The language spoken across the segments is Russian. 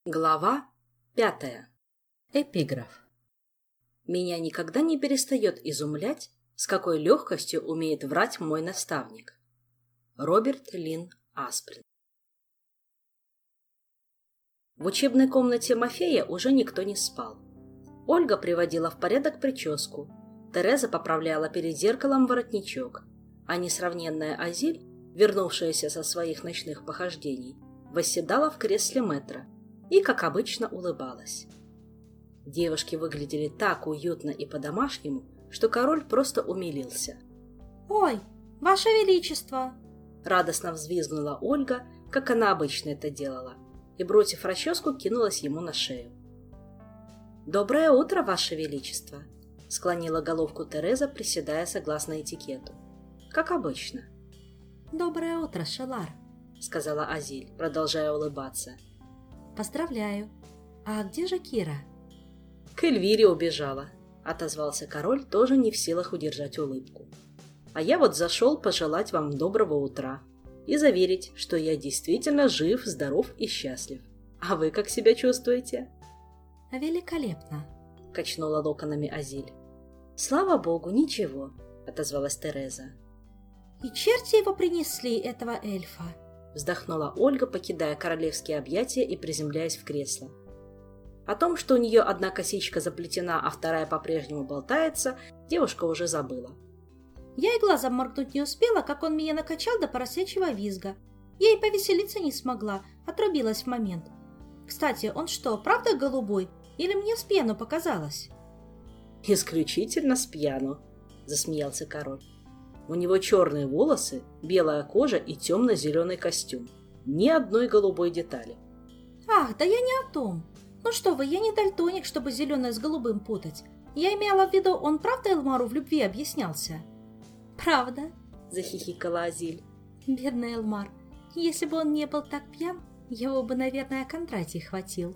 Глава 5. Эпиграф. Меня никогда не перестает изумлять, с какой легкостью умеет врать мой наставник. Роберт Лин Асприн. В учебной комнате Мафея уже никто не спал. Ольга приводила в порядок прическу, Тереза поправляла перед зеркалом воротничок, а несравненная Азиль, вернувшаяся со своих ночных похождений, восседала в кресле мэтра и, как обычно, улыбалась. Девушки выглядели так уютно и по-домашнему, что король просто умилился. «Ой, ваше величество!» Радостно взвизгнула Ольга, как она обычно это делала, и, бросив расческу, кинулась ему на шею. «Доброе утро, ваше величество!» — склонила головку Тереза, приседая согласно этикету. «Как обычно». «Доброе утро, Шелар!» — сказала Азиль, продолжая улыбаться. «Поздравляю! А где же Кира?» «К Эльвире убежала», — отозвался король, тоже не в силах удержать улыбку. «А я вот зашел пожелать вам доброго утра и заверить, что я действительно жив, здоров и счастлив. А вы как себя чувствуете?» «Великолепно!» — качнула локонами Азиль. «Слава богу, ничего», — отозвалась Тереза. «И черти его принесли, этого эльфа!» Вздохнула Ольга, покидая королевские объятия и приземляясь в кресло. О том, что у нее одна косичка заплетена, а вторая по-прежнему болтается, девушка уже забыла. «Я и глазом моргнуть не успела, как он меня накачал до поросячьего визга. Я и повеселиться не смогла, отрубилась в момент. Кстати, он что, правда голубой? Или мне с пьяну показалось?» «Исключительно с пьяну», — засмеялся король. «У него черные волосы, белая кожа и темно-зеленый костюм. Ни одной голубой детали». «Ах, да я не о том. Ну что вы, я не дальтоник, чтобы зеленое с голубым путать. Я имела в виду, он правда Элмару в любви объяснялся?» «Правда», — захихикала Азиль. «Бедный Элмар. Если бы он не был так пьян, его бы, наверное, Кондратий хватил».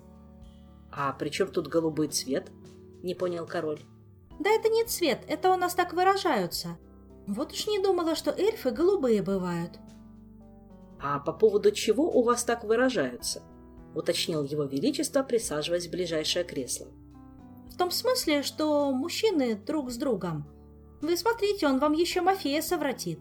«А при чем тут голубой цвет?» — не понял король. «Да это не цвет, это у нас так выражаются. Вот уж не думала, что эльфы голубые бывают». «А по поводу чего у вас так выражаются?» — уточнил его величество, присаживаясь в ближайшее кресло. «В том смысле, что мужчины друг с другом. Вы смотрите, он вам еще Мафея совратит».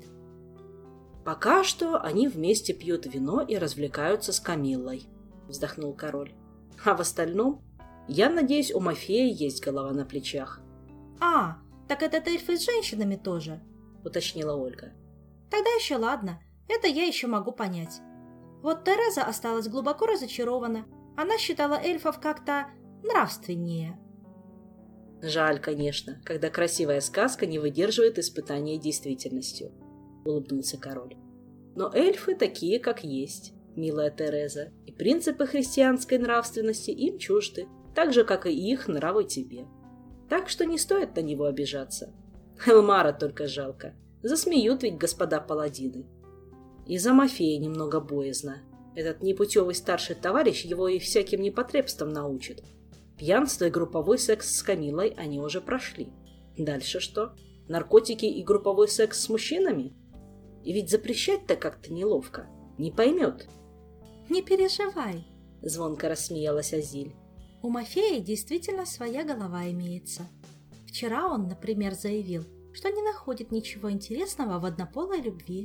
«Пока что они вместе пьют вино и развлекаются с Камиллой», — вздохнул король. «А в остальном, я надеюсь, у Мафея есть голова на плечах». «А, так этот эльфы с женщинами тоже», — уточнила Ольга. «Тогда еще ладно, это я еще могу понять. Вот Тереза осталась глубоко разочарована. Она считала эльфов как-то нравственнее». «Жаль, конечно, когда красивая сказка не выдерживает испытания действительностью», — улыбнулся король. «Но эльфы такие, как есть, милая Тереза, и принципы христианской нравственности им чужды, так же, как и их нравы тебе. Так что не стоит на него обижаться. Элмара только жалко. Засмеют ведь господа паладины. И за Мафея немного боязно. Этот непутевый старший товарищ его и всяким непотребствам научит. Пьянство и групповой секс с Камилой они уже прошли. Дальше что? Наркотики и групповой секс с мужчинами? И ведь запрещать-то как-то неловко. Не поймет». «Не переживай», — звонко рассмеялась Азиль. «у Мафея действительно своя голова имеется. Вчера он, например, заявил, что не находит ничего интересного в однополой любви.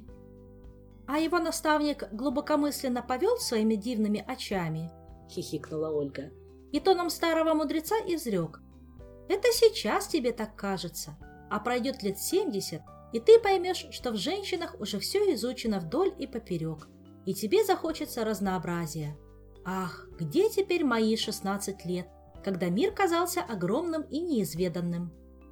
А его наставник глубокомысленно повел своими дивными очами», — хихикнула Ольга. «и тоном старого мудреца изрек: это сейчас тебе так кажется, а пройдет лет 70, и ты поймешь, что в женщинах уже все изучено вдоль и поперек, и тебе захочется разнообразия. Ах, где теперь мои 16 лет, когда мир казался огромным и неизведанным?»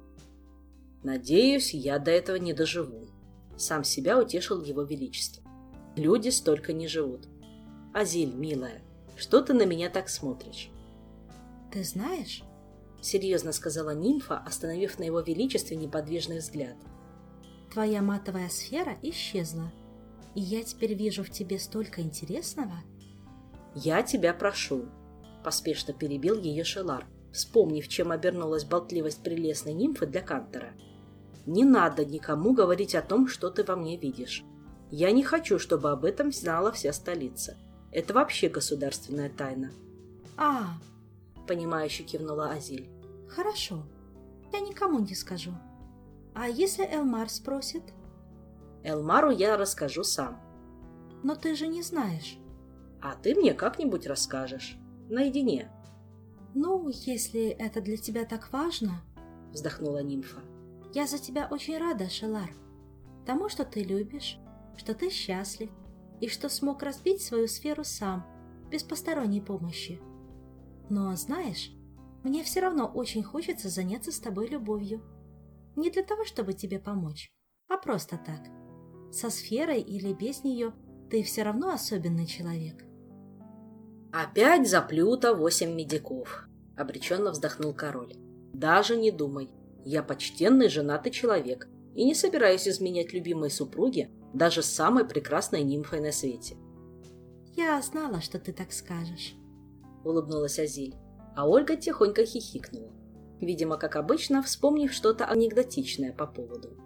«Надеюсь, я до этого не доживу», — сам себя утешил его величество. «Люди столько не живут. Азиль, милая, что ты на меня так смотришь?» «Ты знаешь», — серьезно сказала нимфа, остановив на его величестве неподвижный взгляд, «твоя матовая сфера исчезла, и я теперь вижу в тебе столько интересного». «Я тебя прошу», — поспешно перебил ее Шелар, вспомнив, чем обернулась болтливость прелестной нимфы для Кантора. «Не надо никому говорить о том, что ты во мне видишь. Я не хочу, чтобы об этом знала вся столица. Это вообще государственная тайна». А, Понимающе кивнула Азиль. хорошо. Я никому не скажу. А если Элмар спросит? Элмару я расскажу сам. Но ты же не знаешь. А ты мне как-нибудь расскажешь. Наедине. Ну, если это для тебя так важно, Вздохнула нимфа. я за тебя очень рада, Шелар. Тому, что ты любишь, что ты счастлив и что смог разбить свою сферу сам, без посторонней помощи. Но, знаешь, мне все равно очень хочется заняться с тобой любовью. Не для того, чтобы тебе помочь, а просто так. Со сферой или без нее ты все равно особенный человек. Опять заплюта 8 медиков. Обреченно вздохнул король. Даже не думай. Я почтенный женатый человек и не собираюсь изменять любимой супруге даже с самой прекрасной нимфой на свете. Я знала, что ты так скажешь. Улыбнулась Азиль, а Ольга тихонько хихикнула. Видимо, как обычно, вспомнив что-то анекдотичное по поводу.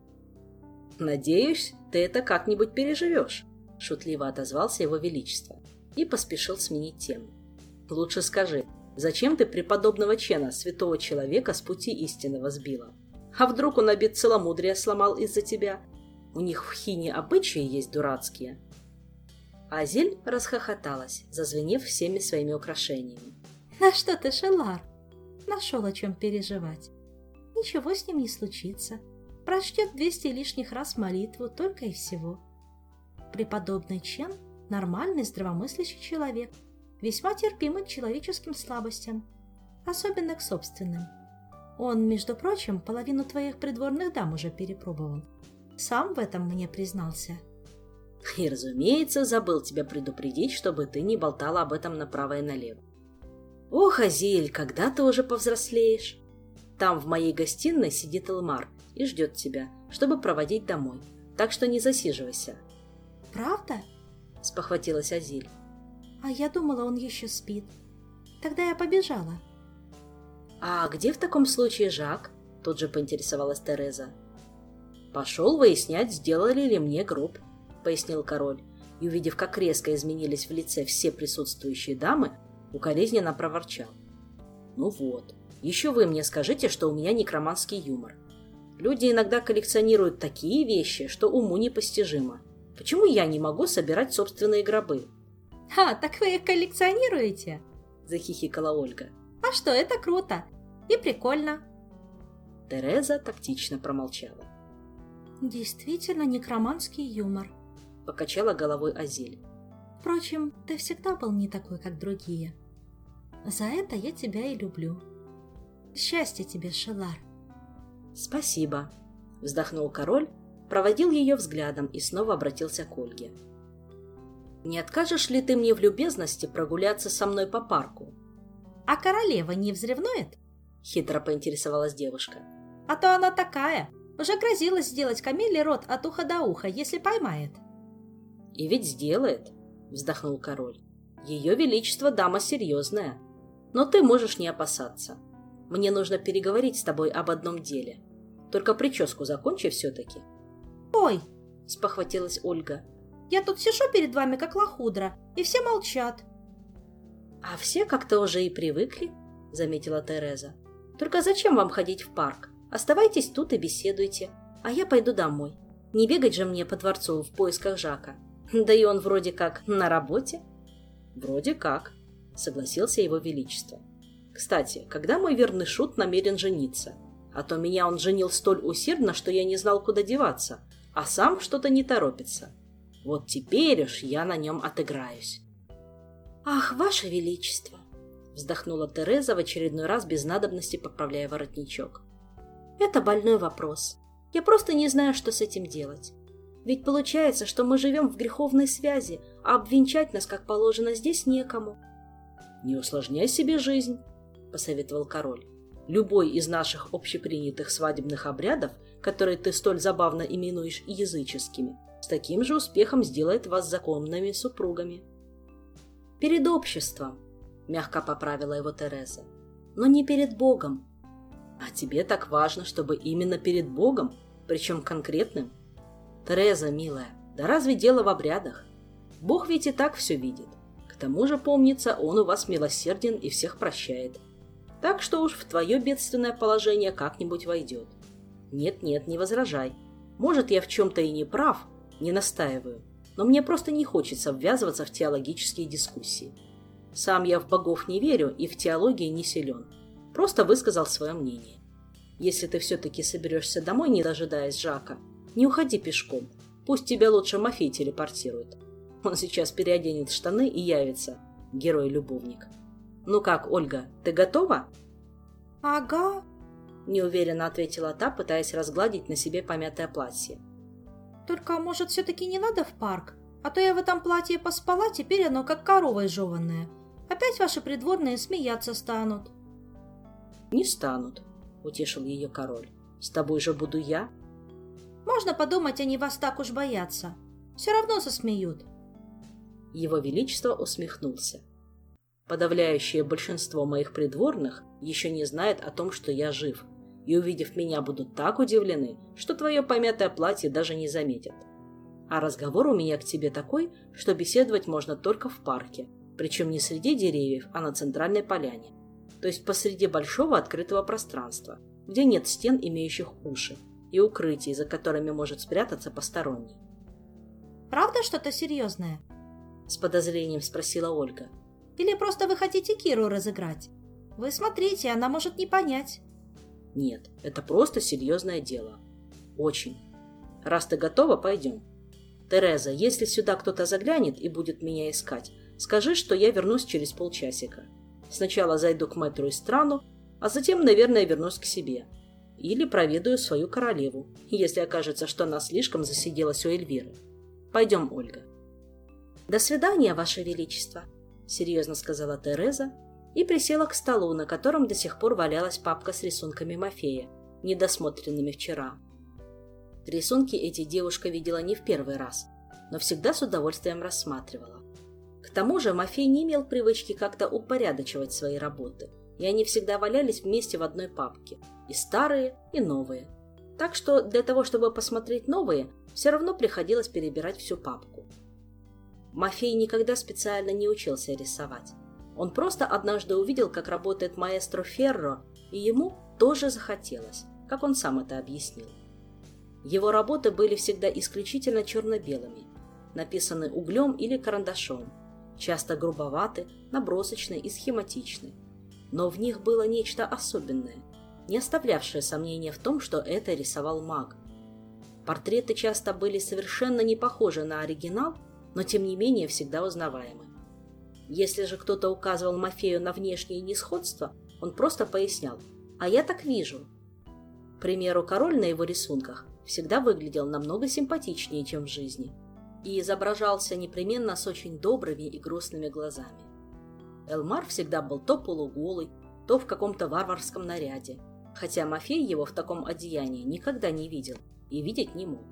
«Надеюсь, ты это как-нибудь переживешь», — шутливо отозвался его величество и поспешил сменить тему. «Лучше скажи, зачем ты преподобного Чена, святого человека, с пути истинного сбила? А вдруг он обет целомудрия сломал из-за тебя? У них в Хине обычаи есть дурацкие». Азиль расхохоталась, зазвенев всеми своими украшениями. На что ты, Шелар? Нашел о чем переживать. Ничего с ним не случится. Прочтет 200 лишних раз молитву, только и всего. Преподобный Чен – нормальный, здравомыслящий человек, весьма терпимый к человеческим слабостям, особенно к собственным. Он, между прочим, половину твоих придворных дам уже перепробовал. Сам в этом мне признался. И, разумеется, забыл тебя предупредить, чтобы ты не болтала об этом направо и налево. Ох, Азиль, когда ты уже повзрослеешь? Там в моей гостиной сидит Элмар и ждет тебя, чтобы проводить домой. Так что не засиживайся. Правда? Спохватилась Азиль. А я думала, он еще спит. Тогда я побежала. А где в таком случае Жак? Тут же поинтересовалась Тереза. Пошел выяснять, сделали ли мне гроб, пояснил король, и, увидев, как резко изменились в лице все присутствующие дамы, укоризненно проворчал. Ну вот, еще вы мне скажите, что у меня некроманский юмор. Люди иногда коллекционируют такие вещи, что уму непостижимо. Почему я не могу собирать собственные гробы? «Ха, так вы их коллекционируете?» – захихикала Ольга. «А что, это круто и прикольно». Тереза тактично промолчала. «Действительно некроманский юмор», – покачала головой Азиль. «Впрочем, ты всегда был не такой, как другие. За это я тебя и люблю. Счастья тебе, Шелар». «Спасибо», – вздохнул король, проводил ее взглядом и снова обратился к Ольге. «Не откажешь ли ты мне в любезности прогуляться со мной по парку?» «А королева не взревнует?» – хитро поинтересовалась девушка. «А то она такая, уже грозилась сделать Камилле рот от уха до уха, если поймает». «И ведь сделает», – вздохнул король. «Ее величество дама серьезная, но ты можешь не опасаться. Мне нужно переговорить с тобой об одном деле. Только прическу закончи все-таки». «Ой!» – спохватилась Ольга. «Я тут сижу перед вами, как лохудра, и все молчат». «А все как-то уже и привыкли», – заметила Тереза. «Только зачем вам ходить в парк? Оставайтесь тут и беседуйте, а я пойду домой. Не бегать же мне по дворцу в поисках Жака. Да и он вроде как на работе». «Вроде как», – согласился его величество. «Кстати, когда мой верный шут намерен жениться? А то меня он женил столь усердно, что я не знал, куда деваться, а сам что-то не торопится. Вот теперь уж я на нем отыграюсь». «Ах, ваше величество!» – вздохнула Тереза в очередной раз без надобности, поправляя воротничок. «Это больной вопрос. Я просто не знаю, что с этим делать. Ведь получается, что мы живем в греховной связи, а обвенчать нас, как положено, здесь некому». «Не усложняй себе жизнь», – посоветовал король. «Любой из наших общепринятых свадебных обрядов, которые ты столь забавно именуешь языческими, с таким же успехом сделает вас законными супругами». «Перед обществом», — мягко поправила его Тереза, — «но не перед Богом». «А тебе так важно, чтобы именно перед Богом, причем конкретным?» «Тереза, милая, да разве дело в обрядах? Бог ведь и так все видит. К тому же, помнится, он у вас милосерден и всех прощает. Так что уж в твое бедственное положение как-нибудь войдет. Нет-нет, не возражай. Может, я в чем-то и не прав, не настаиваю, но мне просто не хочется ввязываться в теологические дискуссии. Сам я в богов не верю и в теологии не силен. Просто высказал свое мнение. Если ты все-таки соберешься домой, не дожидаясь Жака, не уходи пешком. Пусть тебя лучше Мафей телепортирует. Он сейчас переоденет штаны и явится, герой-любовник. Ну как, Ольга, ты готова? Ага. Неуверенно ответила та, пытаясь разгладить на себе помятое платье. Только, может, все-таки не надо в парк? А то я в этом платье поспала, теперь оно как корова изжеванная. Опять ваши придворные смеяться станут. Не станут, утешил ее король. С тобой же буду я. Можно подумать, они вас так уж боятся. Все равно засмеют. Его Величество усмехнулся. Подавляющее большинство моих придворных еще не знает о том, что я жив, и, увидев меня, будут так удивлены, что твое помятое платье даже не заметят. А разговор у меня к тебе такой, что беседовать можно только в парке, причем не среди деревьев, а на центральной поляне, то есть посреди большого открытого пространства, где нет стен, имеющих уши, и укрытий, за которыми может спрятаться посторонний. «Правда что-то серьезное?» — с подозрением спросила Ольга. «Или просто вы хотите Киру разыграть? Вы смотрите, она может не понять». «Нет, это просто серьезное дело. Очень. Раз ты готова, пойдем. Тереза, если сюда кто-то заглянет и будет меня искать, скажи, что я вернусь через полчасика. Сначала зайду к мэтру и страну, а затем, наверное, вернусь к себе. Или проведаю свою королеву, если окажется, что она слишком засиделась у Эльвиры. Пойдем, Ольга». «До свидания, Ваше Величество», — серьезно сказала Тереза и присела к столу, на котором до сих пор валялась папка с рисунками Мафея, недосмотренными вчера. Рисунки эти девушка видела не в первый раз, но всегда с удовольствием рассматривала. К тому же Мафей не имел привычки как-то упорядочивать свои работы, и они всегда валялись вместе в одной папке, и старые, и новые. Так что для того, чтобы посмотреть новые, все равно приходилось перебирать всю папку. Мафей никогда специально не учился рисовать. Он просто однажды увидел, как работает маэстро Ферро, и ему тоже захотелось, как он сам это объяснил. Его работы были всегда исключительно черно-белыми, написаны углем или карандашом, часто грубоваты, набросочны и схематичны. Но в них было нечто особенное, не оставлявшее сомнения в том, что это рисовал маг. Портреты часто были совершенно не похожи на оригинал, но тем не менее всегда узнаваемы. Если же кто-то указывал Мафею на внешнее несходство, он просто пояснял: «А я так вижу». К примеру, король на его рисунках всегда выглядел намного симпатичнее, чем в жизни, и изображался непременно с очень добрыми и грустными глазами. Элмар всегда был то полуголый, то в каком-то варварском наряде, хотя Мафей его в таком одеянии никогда не видел и видеть не мог.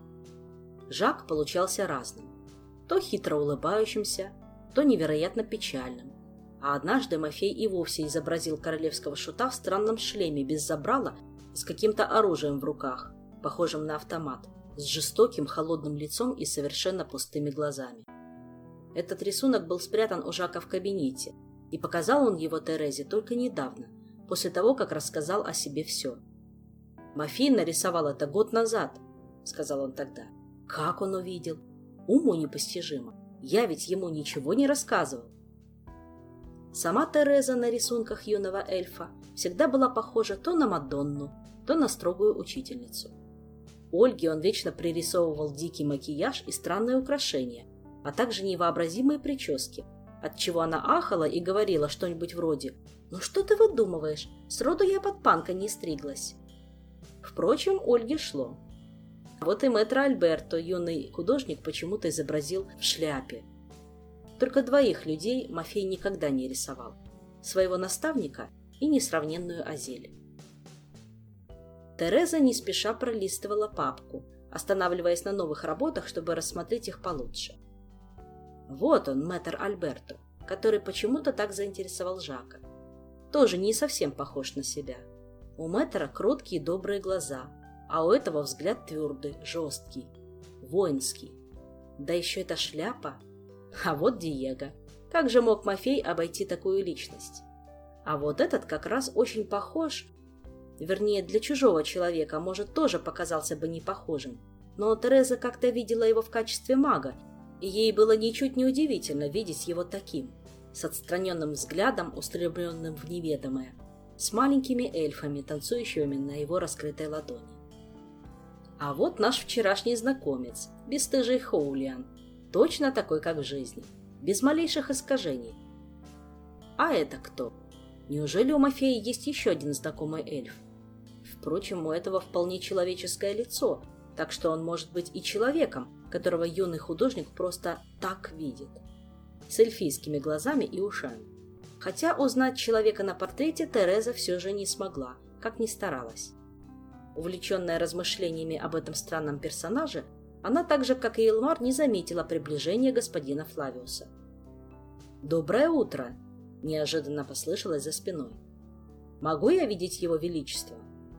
Жак получался разным, то хитро улыбающимся, то невероятно печальным, а однажды Мафей и вовсе изобразил королевского шута в странном шлеме без забрала и с каким-то оружием в руках, похожим на автомат, с жестоким холодным лицом и совершенно пустыми глазами. Этот рисунок был спрятан у Жака в кабинете, и показал он его Терезе только недавно, после того, как рассказал о себе все. «Мафей нарисовал это год назад», — сказал он тогда. «Как он увидел? Уму непостижимо. Я ведь ему ничего не рассказывал». Сама Тереза на рисунках юного эльфа всегда была похожа то на Мадонну, то на строгую учительницу. Ольге он вечно пририсовывал дикий макияж и странные украшения, а также невообразимые прически, отчего она ахала и говорила что-нибудь вроде: «Ну что ты выдумываешь? Сроду я под панка не стриглась». Впрочем, Ольге шло. Вот и мэтр Альберто юный художник почему-то изобразил в шляпе. Только двоих людей Мафей никогда не рисовал: своего наставника и несравненную Азель. Тереза не спеша пролистывала папку, останавливаясь на новых работах, чтобы рассмотреть их получше. Вот он, мэтр Альберто, который почему-то так заинтересовал Жака. Тоже не совсем похож на себя. У мэтра кроткие добрые глаза, а у этого взгляд твердый, жесткий, воинский. Да еще эта шляпа. А вот Диего. Как же мог Мафей обойти такую личность? А вот этот как раз очень похож. Вернее, для чужого человека, может, тоже показался бы не похожим. Но Тереза как-то видела его в качестве мага, и ей было ничуть не удивительно видеть его таким, с отстраненным взглядом, устремленным в неведомое, с маленькими эльфами, танцующими на его раскрытой ладони. А вот наш вчерашний знакомец, бесстыжий Хоулиан, точно такой, как в жизни, без малейших искажений. А это кто? Неужели у Мафея есть еще один знакомый эльф? Впрочем, у этого вполне человеческое лицо, так что он может быть и человеком, которого юный художник просто так видит, с эльфийскими глазами и ушами. Хотя узнать человека на портрете Тереза все же не смогла, как ни старалась. Увлеченная размышлениями об этом странном персонаже, она так же, как и Элмар, не заметила приближения господина Флавиуса. «Доброе утро!» – неожиданно послышалось за спиной. «Могу я видеть его величество?»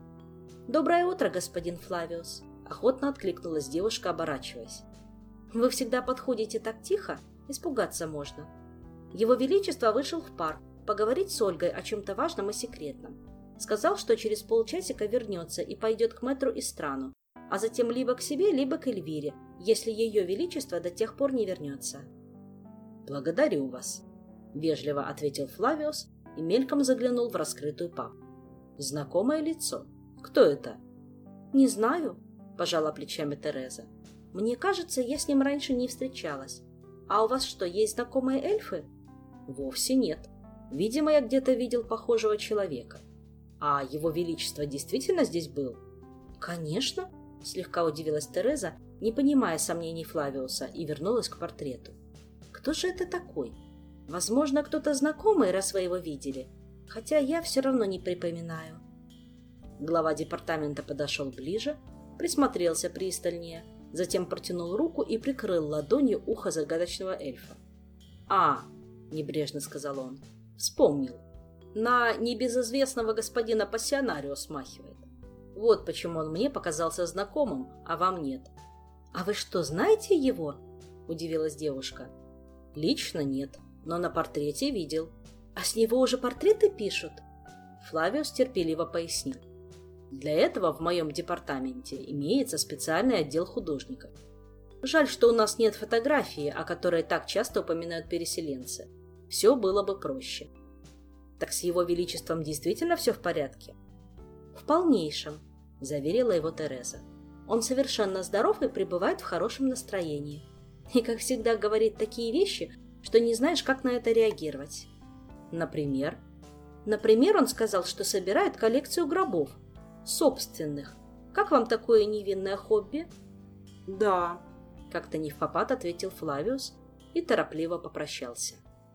«Доброе утро, господин Флавиус!» – охотно откликнулась девушка, оборачиваясь. «Вы всегда подходите так тихо, испугаться можно. Его величество вышел в парк поговорить с Ольгой о чем-то важном и секретном. Сказал, что через полчасика вернется и пойдет к мэтру Истрану, а затем либо к себе, либо к Эльвире, если ее величество до тех пор не вернется». «Благодарю вас», — вежливо ответил Флавиус и мельком заглянул в раскрытую папку. «Знакомое лицо. Кто это?» «Не знаю», — пожала плечами Тереза. «Мне кажется, я с ним раньше не встречалась. А у вас что, есть знакомые эльфы?» «Вовсе нет. Видимо, я где-то видел похожего человека. А его величество действительно здесь был?» «Конечно», — слегка удивилась Тереза, не понимая сомнений Флавиуса, и вернулась к портрету. «Кто же это такой? Возможно, кто-то знакомый, раз вы его видели, хотя я все равно не припоминаю». Глава департамента подошел ближе, присмотрелся пристальнее, затем протянул руку и прикрыл ладонью ухо загадочного эльфа. «А», — небрежно сказал он, — «вспомнил. На небезызвестного господина пассионарио смахивает. Вот почему он мне показался знакомым, а вам нет». «А вы что, знаете его?» – удивилась девушка. «Лично нет, но на портрете видел». «А с него уже портреты пишут?» Флавиус терпеливо пояснил. «Для этого в моем департаменте имеется специальный отдел художников. Жаль, что у нас нет фотографии, о которой так часто упоминают переселенцы. Все было бы проще». «Так с его величеством действительно все в порядке?» «В полнейшем», – заверила его Тереза. «Он совершенно здоров и пребывает в хорошем настроении. И, как всегда, говорит такие вещи, что не знаешь, как на это реагировать». «Например?» «Например, он сказал, что собирает коллекцию гробов. Собственных. Как вам такое невинное хобби?» «Да», – как-то невпопад ответил Флавиус и торопливо попрощался.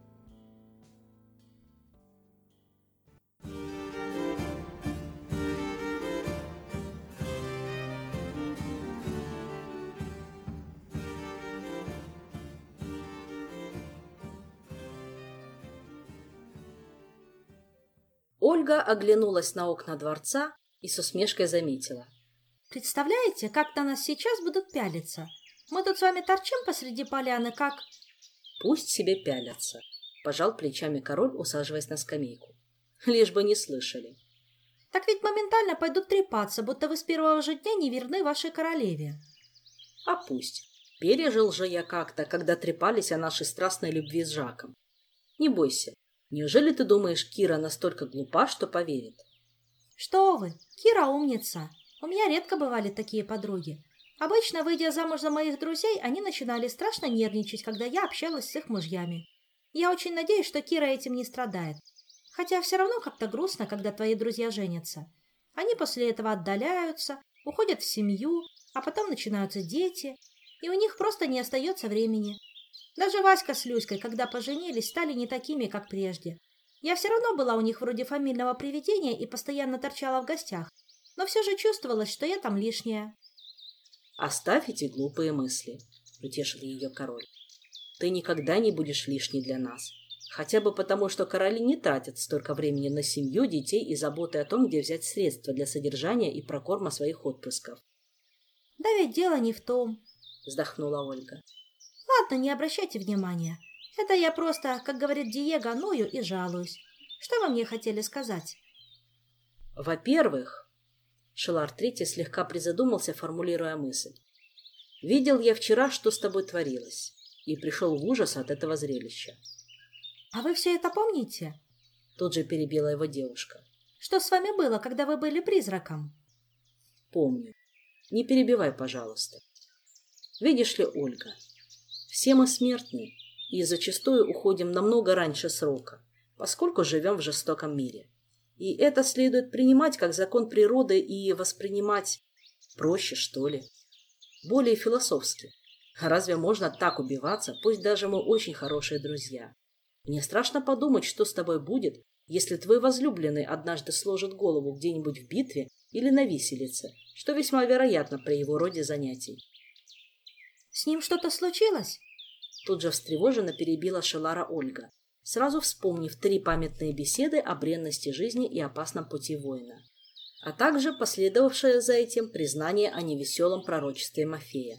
Ольга оглянулась на окна дворца и с усмешкой заметила. «Представляете, как на нас сейчас будут пялиться? Мы тут с вами торчим посреди поляны, как...» «Пусть себе пялятся», – пожал плечами король, усаживаясь на скамейку. «Лишь бы не слышали». «Так ведь моментально пойдут трепаться, будто вы с первого же дня не верны вашей королеве». «А пусть. Пережил же я как-то, когда трепались о нашей страстной любви с Жаком. Не бойся. Неужели ты думаешь, Кира настолько глупа, что поверит?» «Что вы, Кира умница. У меня редко бывали такие подруги. Обычно, выйдя замуж за моих друзей, они начинали страшно нервничать, когда я общалась с их мужьями. Я очень надеюсь, что Кира этим не страдает. Хотя все равно как-то грустно, когда твои друзья женятся. Они после этого отдаляются, уходят в семью, а потом начинаются дети, и у них просто не остается времени. Даже Васька с Люськой, когда поженились, стали не такими, как прежде. Я все равно была у них вроде фамильного привидения и постоянно торчала в гостях, но все же чувствовалось, что я там лишняя». «Оставь эти глупые мысли», — утешил ее король. «Ты никогда не будешь лишней для нас. Хотя бы потому, что короли не тратят столько времени на семью, детей и заботы о том, где взять средства для содержания и прокорма своих отпрысков». «Да ведь дело не в том», — вздохнула Ольга. «Ладно, не обращайте внимания. Это я просто, как говорит Диего, ную и жалуюсь. Что вы мне хотели сказать? Во-первых, Шелар Третий слегка призадумался, формулируя мысль. Видел я вчера, что с тобой творилось, и пришел в ужас от этого зрелища. А вы все это помните? Тут же перебила его девушка. Что с вами было, когда вы были призраком? Помню. Не перебивай, пожалуйста. Видишь ли, Ольга, все мы смертны и зачастую уходим намного раньше срока, поскольку живем в жестоком мире. И это следует принимать как закон природы и воспринимать проще, что ли, более философски. Разве можно так убиваться, пусть даже мы очень хорошие друзья? Мне страшно подумать, что с тобой будет, если твой возлюбленный однажды сложит голову где-нибудь в битве или на виселице, что весьма вероятно при его роде занятий. С ним что-то случилось? Тут же встревоженно перебила Шелара Ольга, сразу вспомнив 3 памятные беседы о бренности жизни и опасном пути воина, а также последовавшее за этим признание о невеселом пророчестве Мафея.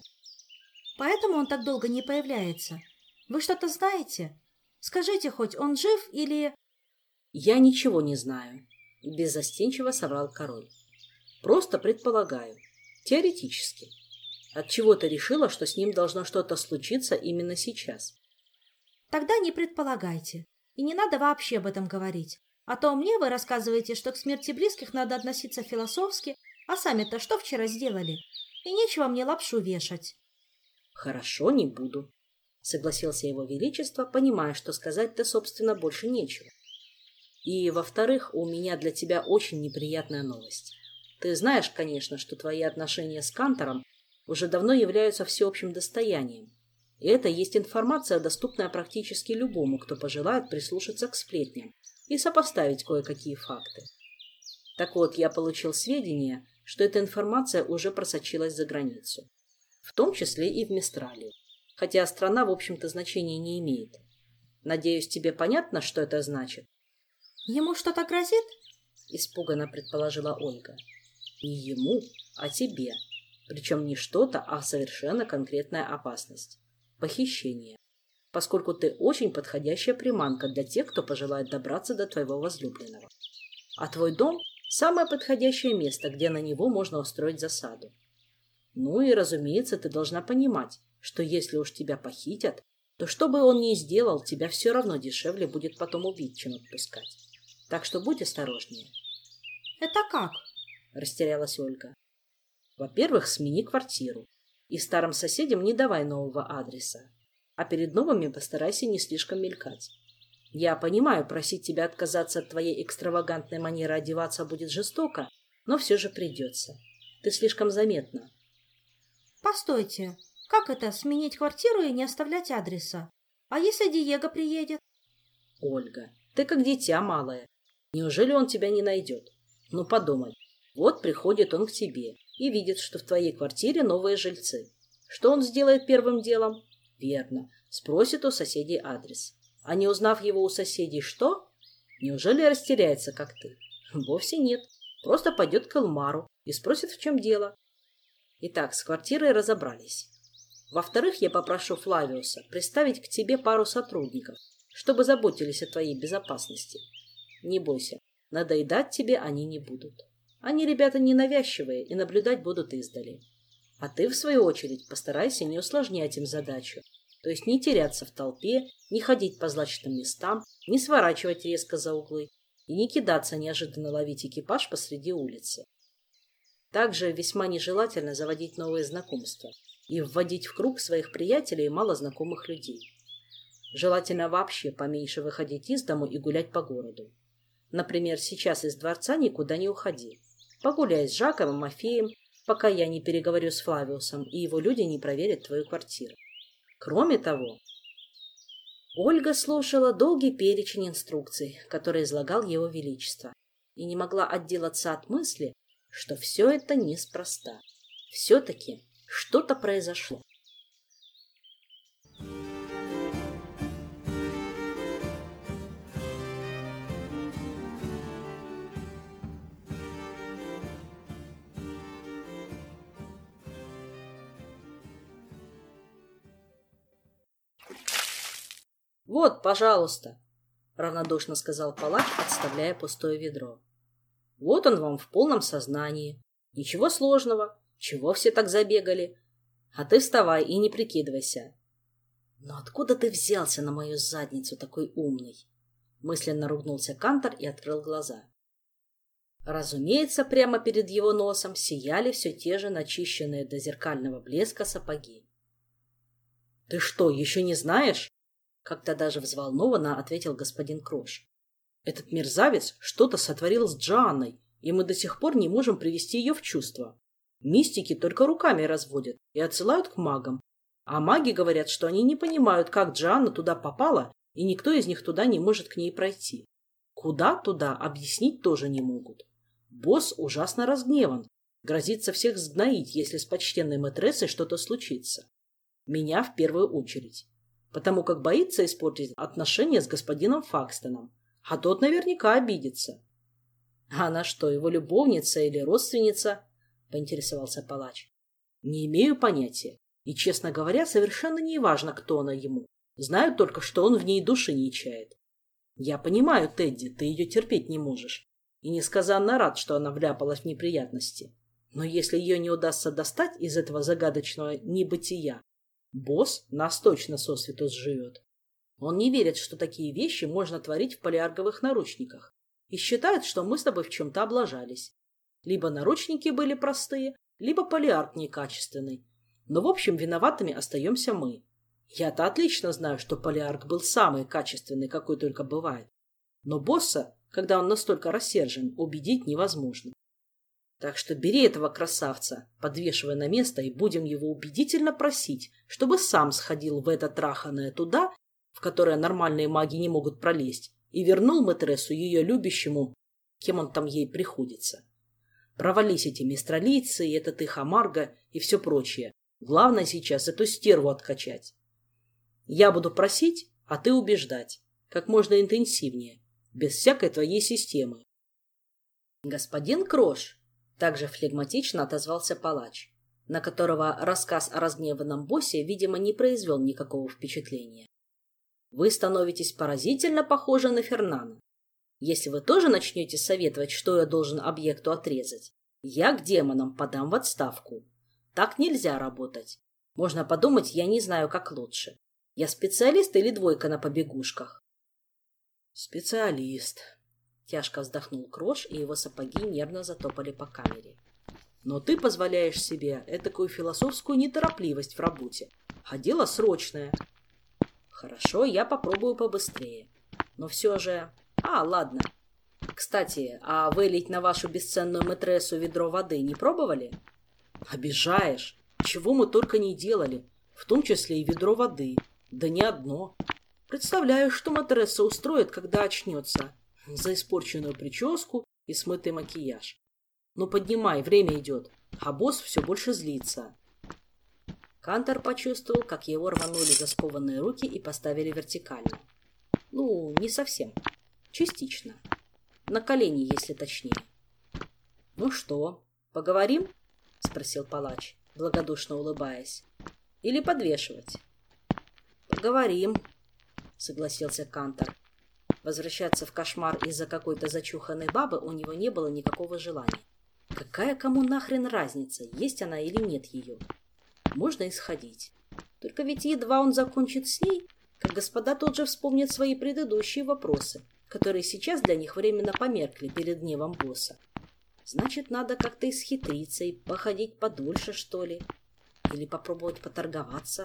Поэтому он так долго не появляется. Вы что-то знаете? Скажите хоть, он жив или... «Я ничего не знаю», — беззастенчиво соврал король. «Просто предполагаю. Теоретически. Отчего ты решила, что с ним должно что-то случиться именно сейчас?» Тогда не предполагайте. И не надо вообще об этом говорить. А то мне вы рассказываете, что к смерти близких надо относиться философски, а сами-то что вчера сделали? И нечего мне лапшу вешать. «Хорошо, не буду», — согласился его величество, понимая, что сказать-то, собственно, больше нечего. «И, во-вторых, у меня для тебя очень неприятная новость. Ты знаешь, конечно, что твои отношения с Кантором уже давно являются всеобщим достоянием. И это есть информация, доступная практически любому, кто пожелает прислушаться к сплетням и сопоставить кое-какие факты. Так вот, я получил сведения, что эта информация уже просочилась за границу, в том числе и в Мистралию, хотя страна, в общем-то, значения не имеет. Надеюсь, тебе понятно, что это значит?» Ему что-то грозит? Испуганно предположила Ольга. «Не ему, а тебе. Причем не что-то, а совершенно конкретная опасность. Похищение. Поскольку ты очень подходящая приманка для тех, кто пожелает добраться до твоего возлюбленного. А твой дом – самое подходящее место, где на него можно устроить засаду. Ну и, разумеется, ты должна понимать, что если уж тебя похитят, то что бы он ни сделал, тебя все равно дешевле будет потом убить, чем отпускать. Так что будь осторожнее». Это как? Растерялась Ольга. «Во-первых, смени квартиру. И старым соседям не давай нового адреса. А перед новыми постарайся не слишком мелькать. Я понимаю, просить тебя отказаться от твоей экстравагантной манеры одеваться будет жестоко, но все же придется. Ты слишком заметна». Постойте, как это сменить квартиру и не оставлять адреса? А если Диего приедет? «Ольга, ты как дитя малое. Неужели он тебя не найдет? Ну, подумай. Вот приходит он к тебе и видит, что в твоей квартире новые жильцы. Что он сделает первым делом? Верно, спросит у соседей адрес. А не узнав его у соседей, что? Неужели растеряется, как ты? Вовсе нет. Просто пойдет к Элмару и спросит, в чем дело. Итак, с квартирой разобрались. Во-вторых, я попрошу Флавиуса приставить к тебе пару сотрудников, чтобы заботились о твоей безопасности. Не бойся, надоедать тебе они не будут. Они ребята ненавязчивые и наблюдать будут издали. А ты, в свою очередь, постарайся не усложнять им задачу, то есть не теряться в толпе, не ходить по злачным местам, не сворачивать резко за углы и не кидаться неожиданно ловить экипаж посреди улицы. Также весьма нежелательно заводить новые знакомства и вводить в круг своих приятелей и малознакомых людей. Желательно вообще поменьше выходить из дому и гулять по городу. Например, сейчас из дворца никуда не уходи. Погуляй с Жаком и Мафеем, пока я не переговорю с Флавиусом, и его люди не проверят твою квартиру. Кроме того, Ольга слушала долгий перечень инструкций, который излагал его величество, и не могла отделаться от мысли, что все это неспроста. Все-таки что-то произошло. Вот, пожалуйста, равнодушно сказал палач, отставляя пустое ведро. Вот он вам в полном сознании. Ничего сложного. Чего все так забегали? А ты вставай и не прикидывайся. Но откуда ты взялся на мою задницу такой умный? Мысленно ругнулся Кантор и открыл глаза. Разумеется, прямо перед его носом сияли все те же начищенные до зеркального блеска сапоги. — Ты что, еще не знаешь? — как-то даже взволнованно ответил господин Крош. — Этот мерзавец что-то сотворил с Джоанной, и мы до сих пор не можем привести ее в чувство. Мистики только руками разводят и отсылают к магам. А маги говорят, что они не понимают, как Джоанна туда попала, и никто из них туда не может к ней пройти. Куда туда, объяснить тоже не могут. Босс ужасно разгневан, грозится всех сгноить, если с почтенной матрессой что-то случится. Меня в первую очередь, потому как боится испортить отношения с господином Факстоном, а тот наверняка обидится. — А она что, его любовница или родственница? — поинтересовался палач. — Не имею понятия, и, честно говоря, совершенно не важно, кто она ему. Знаю только, что он в ней души не чает. Я понимаю, Тедди, ты ее терпеть не можешь, и несказанно рад, что она вляпалась в неприятности. Но если ее не удастся достать из этого загадочного небытия, босс нас точно сосвету сживет. Он не верит, что такие вещи можно творить в полиарговых наручниках, и считает, что мы с тобой в чем-то облажались. Либо наручники были простые, либо полиарг некачественный. Но, в общем, виноватыми остаемся мы. Я-то отлично знаю, что полиарг был самый качественный, какой только бывает. Но босса, когда он настолько рассержен, убедить невозможно. Так что бери этого красавца, подвешивай на место, и будем его убедительно просить, чтобы сам сходил в это траханое туда, в которое нормальные маги не могут пролезть, и вернул матрессу ее любящему, кем он там ей приходится. Провались эти мистралийцы, и этот их Амарго, и все прочее. Главное сейчас эту стерву откачать. Я буду просить, а ты убеждать. Как можно интенсивнее, без всякой твоей системы. Господин Крош, также флегматично отозвался палач, на которого рассказ о разгневанном боссе, видимо, не произвел никакого впечатления. Вы становитесь поразительно похожи на Фернана. Если вы тоже начнете советовать, что я должен объекту отрезать, я к демонам подам в отставку. Так нельзя работать. Можно подумать, я не знаю, как лучше. Я специалист или двойка на побегушках? Специалист. Тяжко вздохнул Крош, и его сапоги нервно затопали по камере. Но ты позволяешь себе этакую философскую неторопливость в работе. А дело срочное. Хорошо, я попробую побыстрее. Но все же... ладно. Кстати, а вылить на вашу бесценную матрессу ведро воды не пробовали? Обижаешь. Чего мы только не делали, в том числе и ведро воды. Да не одно. Представляю, что матресса устроит, когда очнется. За испорченную прическу и смытый макияж. Ну поднимай, время идет, а босс все больше злится. Кантор почувствовал, как его рванули за скованные руки и поставили вертикально. Ну, не совсем. Частично. На колени, если точнее. — Ну что, поговорим? — спросил палач, благодушно улыбаясь. — Или подвешивать? — Поговорим, — согласился Кантор. Возвращаться в кошмар из-за какой-то зачуханной бабы у него не было никакого желания. Какая кому нахрен разница, есть она или нет ее? Можно исходить. Только ведь едва он закончит с ней, как господа тут же вспомнят свои предыдущие вопросы, которые сейчас для них временно померкли перед гневом босса. Значит, надо как-то исхитриться и походить подольше, что ли. Или попробовать поторговаться.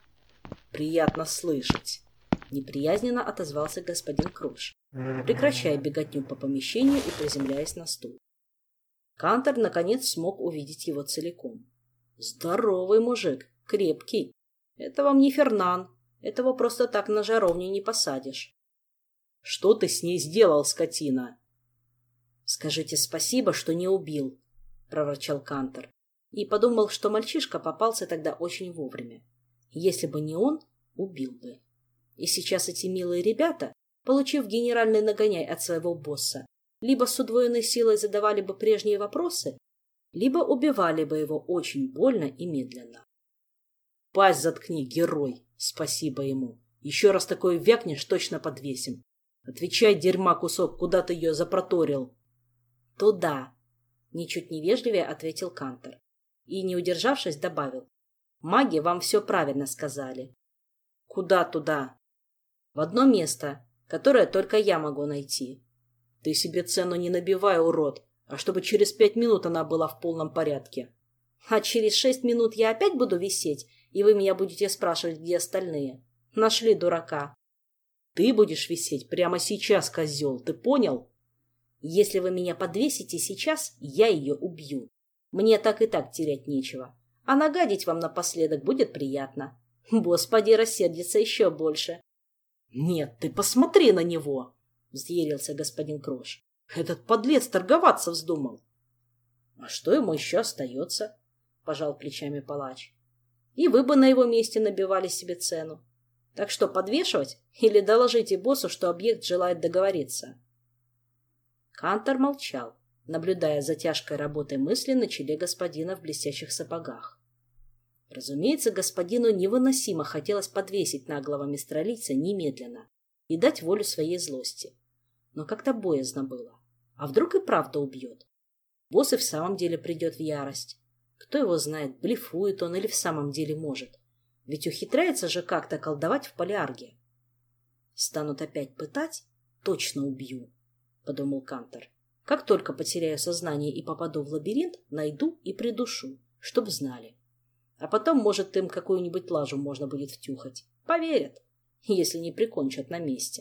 Приятно слышать. Неприязненно отозвался господин Крош, прекращая беготню по помещению и приземляясь на стул. Кантор, наконец, смог увидеть его целиком. Здоровый мужик, крепкий. Это вам не Фернан. Этого просто так на жаровню не посадишь. Что ты с ней сделал, скотина? Скажите спасибо, что не убил, проворчал Кантор. И подумал, что мальчишка попался тогда очень вовремя. Если бы не он, убил бы. И сейчас эти милые ребята, получив генеральный нагоняй от своего босса, либо с удвоенной силой задавали бы прежние вопросы, либо убивали бы его очень больно и медленно. Пасть заткни, герой, спасибо ему. Еще раз такое вякнешь, точно подвесим. Отвечай, дерьма кусок, куда ты ее запроторил? Туда, ничуть невежливее ответил Кантор. И, не удержавшись, добавил. Маги вам все правильно сказали. Куда туда? В одно место, которое только я могу найти. Ты себе цену не набивай, урод, а чтобы через 5 минут она была в полном порядке. А через 6 минут я опять буду висеть, и вы меня будете спрашивать, где остальные. Нашли дурака. Ты будешь висеть прямо сейчас, козел, ты понял? Если вы меня подвесите сейчас, я ее убью. Мне так и так терять нечего. А нагадить вам напоследок будет приятно. Босс поди рассердится еще больше. Нет, ты посмотри на него, взъярился господин Крош. Этот подлец торговаться вздумал. А что ему еще остается? Пожал плечами палач. И вы бы на его месте набивали себе цену. Так что, подвешивать или доложите боссу, что объект желает договориться? Кантор молчал, наблюдая за тяжкой работой мысли на челе господина в блестящих сапогах. Разумеется, господину невыносимо хотелось подвесить наглого мистралийца немедленно и дать волю своей злости. Но как-то боязно было. А вдруг и правда убьет? Босс и в самом деле придет в ярость. Кто его знает, блефует он или в самом деле может. Ведь ухитряется же как-то колдовать в полиарге. Станут опять пытать? Точно убью, подумал Кантор. Как только потеряю сознание и попаду в лабиринт, найду и придушу, чтоб знали. А потом, может, им какую-нибудь лажу можно будет втюхать. Поверят, если не прикончат на месте.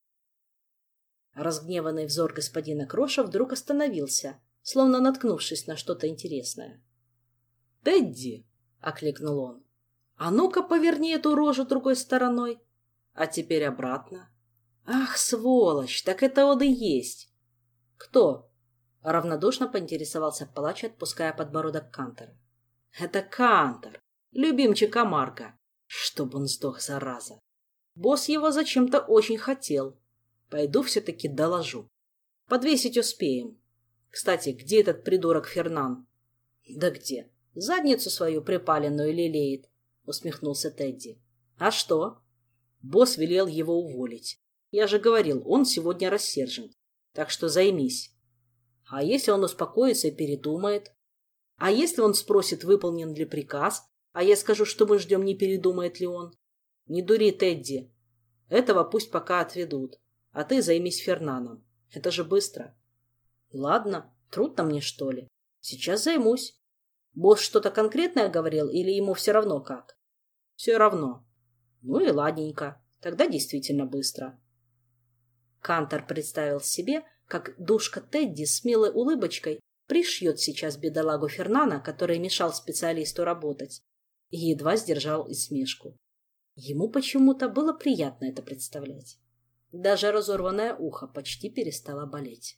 Разгневанный взор господина Кроша вдруг остановился, словно наткнувшись на что-то интересное. «Тедди!» — окликнул он. «А ну-ка поверни эту рожу другой стороной. А теперь обратно. Ах, сволочь, так это он и есть!» «Кто?» — равнодушно поинтересовался палач, отпуская подбородок Кантора. «Это Кантор, любимчик Марка. Чтоб он сдох, зараза. Босс его зачем-то очень хотел. Пойду все-таки доложу. Подвесить успеем. Кстати, где этот придурок Фернан?» «Да где? Задницу свою припаленную лелеет», — усмехнулся Тедди. «А что?» «Босс велел его уволить. Я же говорил, он сегодня рассержен. Так что займись. А если он успокоится и передумает? А если он спросит, выполнен ли приказ, а я скажу, что мы ждем, не передумает ли он? Не дури, Тедди. Этого пусть пока отведут. А ты займись Фернаном. Это же быстро». «Ладно, трудно мне, что ли? Сейчас займусь. Босс что-то конкретное говорил или ему все равно как?» «Все равно». «Ну и ладненько. Тогда действительно быстро». Кантор представил себе, как душка Тедди с милой улыбочкой пришьет сейчас бедолагу Фернана, который мешал специалисту работать, и едва сдержал усмешку. Ему почему-то было приятно это представлять. Даже разорванное ухо почти перестало болеть.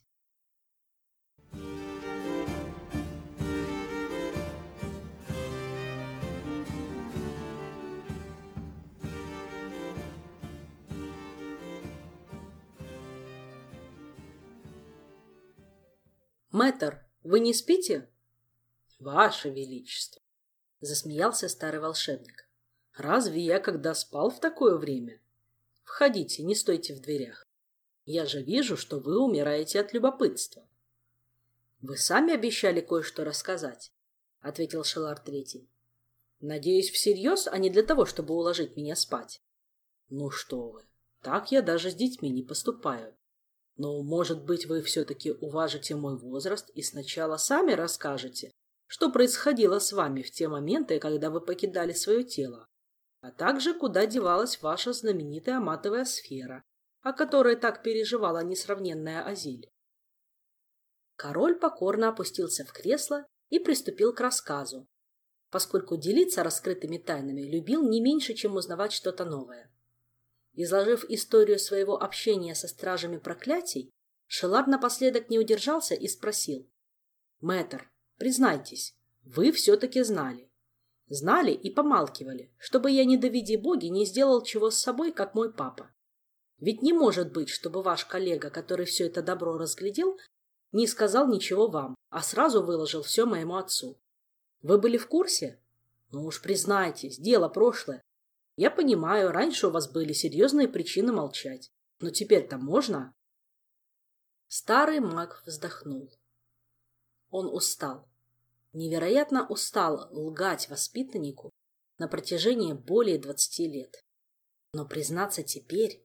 «Мэтр, вы не спите?» «Ваше Величество!» — засмеялся старый волшебник. «Разве я когда спал в такое время? Входите, не стойте в дверях. Я же вижу, что вы умираете от любопытства». «Вы сами обещали кое-что рассказать», — ответил Шелар Третий. «Надеюсь, всерьез, а не для того, чтобы уложить меня спать». «Ну что вы, так я даже с детьми не поступаю. Но, может быть, вы все-таки уважите мой возраст и сначала сами расскажете, что происходило с вами в те моменты, когда вы покидали свое тело, а также куда девалась ваша знаменитая матовая сфера, о которой так переживала несравненная Азиль». Король покорно опустился в кресло и приступил к рассказу, поскольку делиться раскрытыми тайнами любил не меньше, чем узнавать что-то новое. Изложив историю своего общения со стражами проклятий, Шелар напоследок не удержался и спросил. «Мэтр, признайтесь, вы все-таки знали. Знали и помалкивали, чтобы я, не доведи боги, не сделал чего с собой, как мой папа. Ведь не может быть, чтобы ваш коллега, который все это добро разглядел, не сказал ничего вам, а сразу выложил все моему отцу. Вы были в курсе? Ну уж признайтесь, дело прошлое. Я понимаю, раньше у вас были серьезные причины молчать. Но теперь-то можно?» Старый маг вздохнул. Он устал. Невероятно устал лгать воспитаннику на протяжении более 20 лет. Но признаться теперь...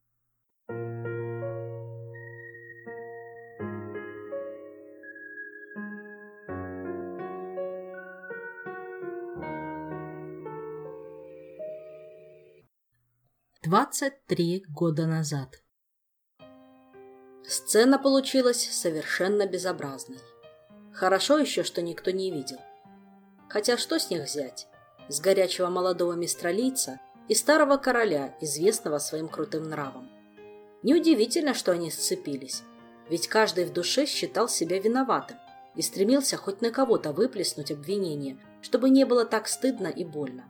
«23 года назад». Сцена получилась совершенно безобразной. Хорошо еще, что никто не видел. Хотя что с них взять? С горячего молодого мистралийца и старого короля, известного своим крутым нравом. Неудивительно, что они сцепились, ведь каждый в душе считал себя виноватым и стремился хоть на кого-то выплеснуть обвинение, чтобы не было так стыдно и больно.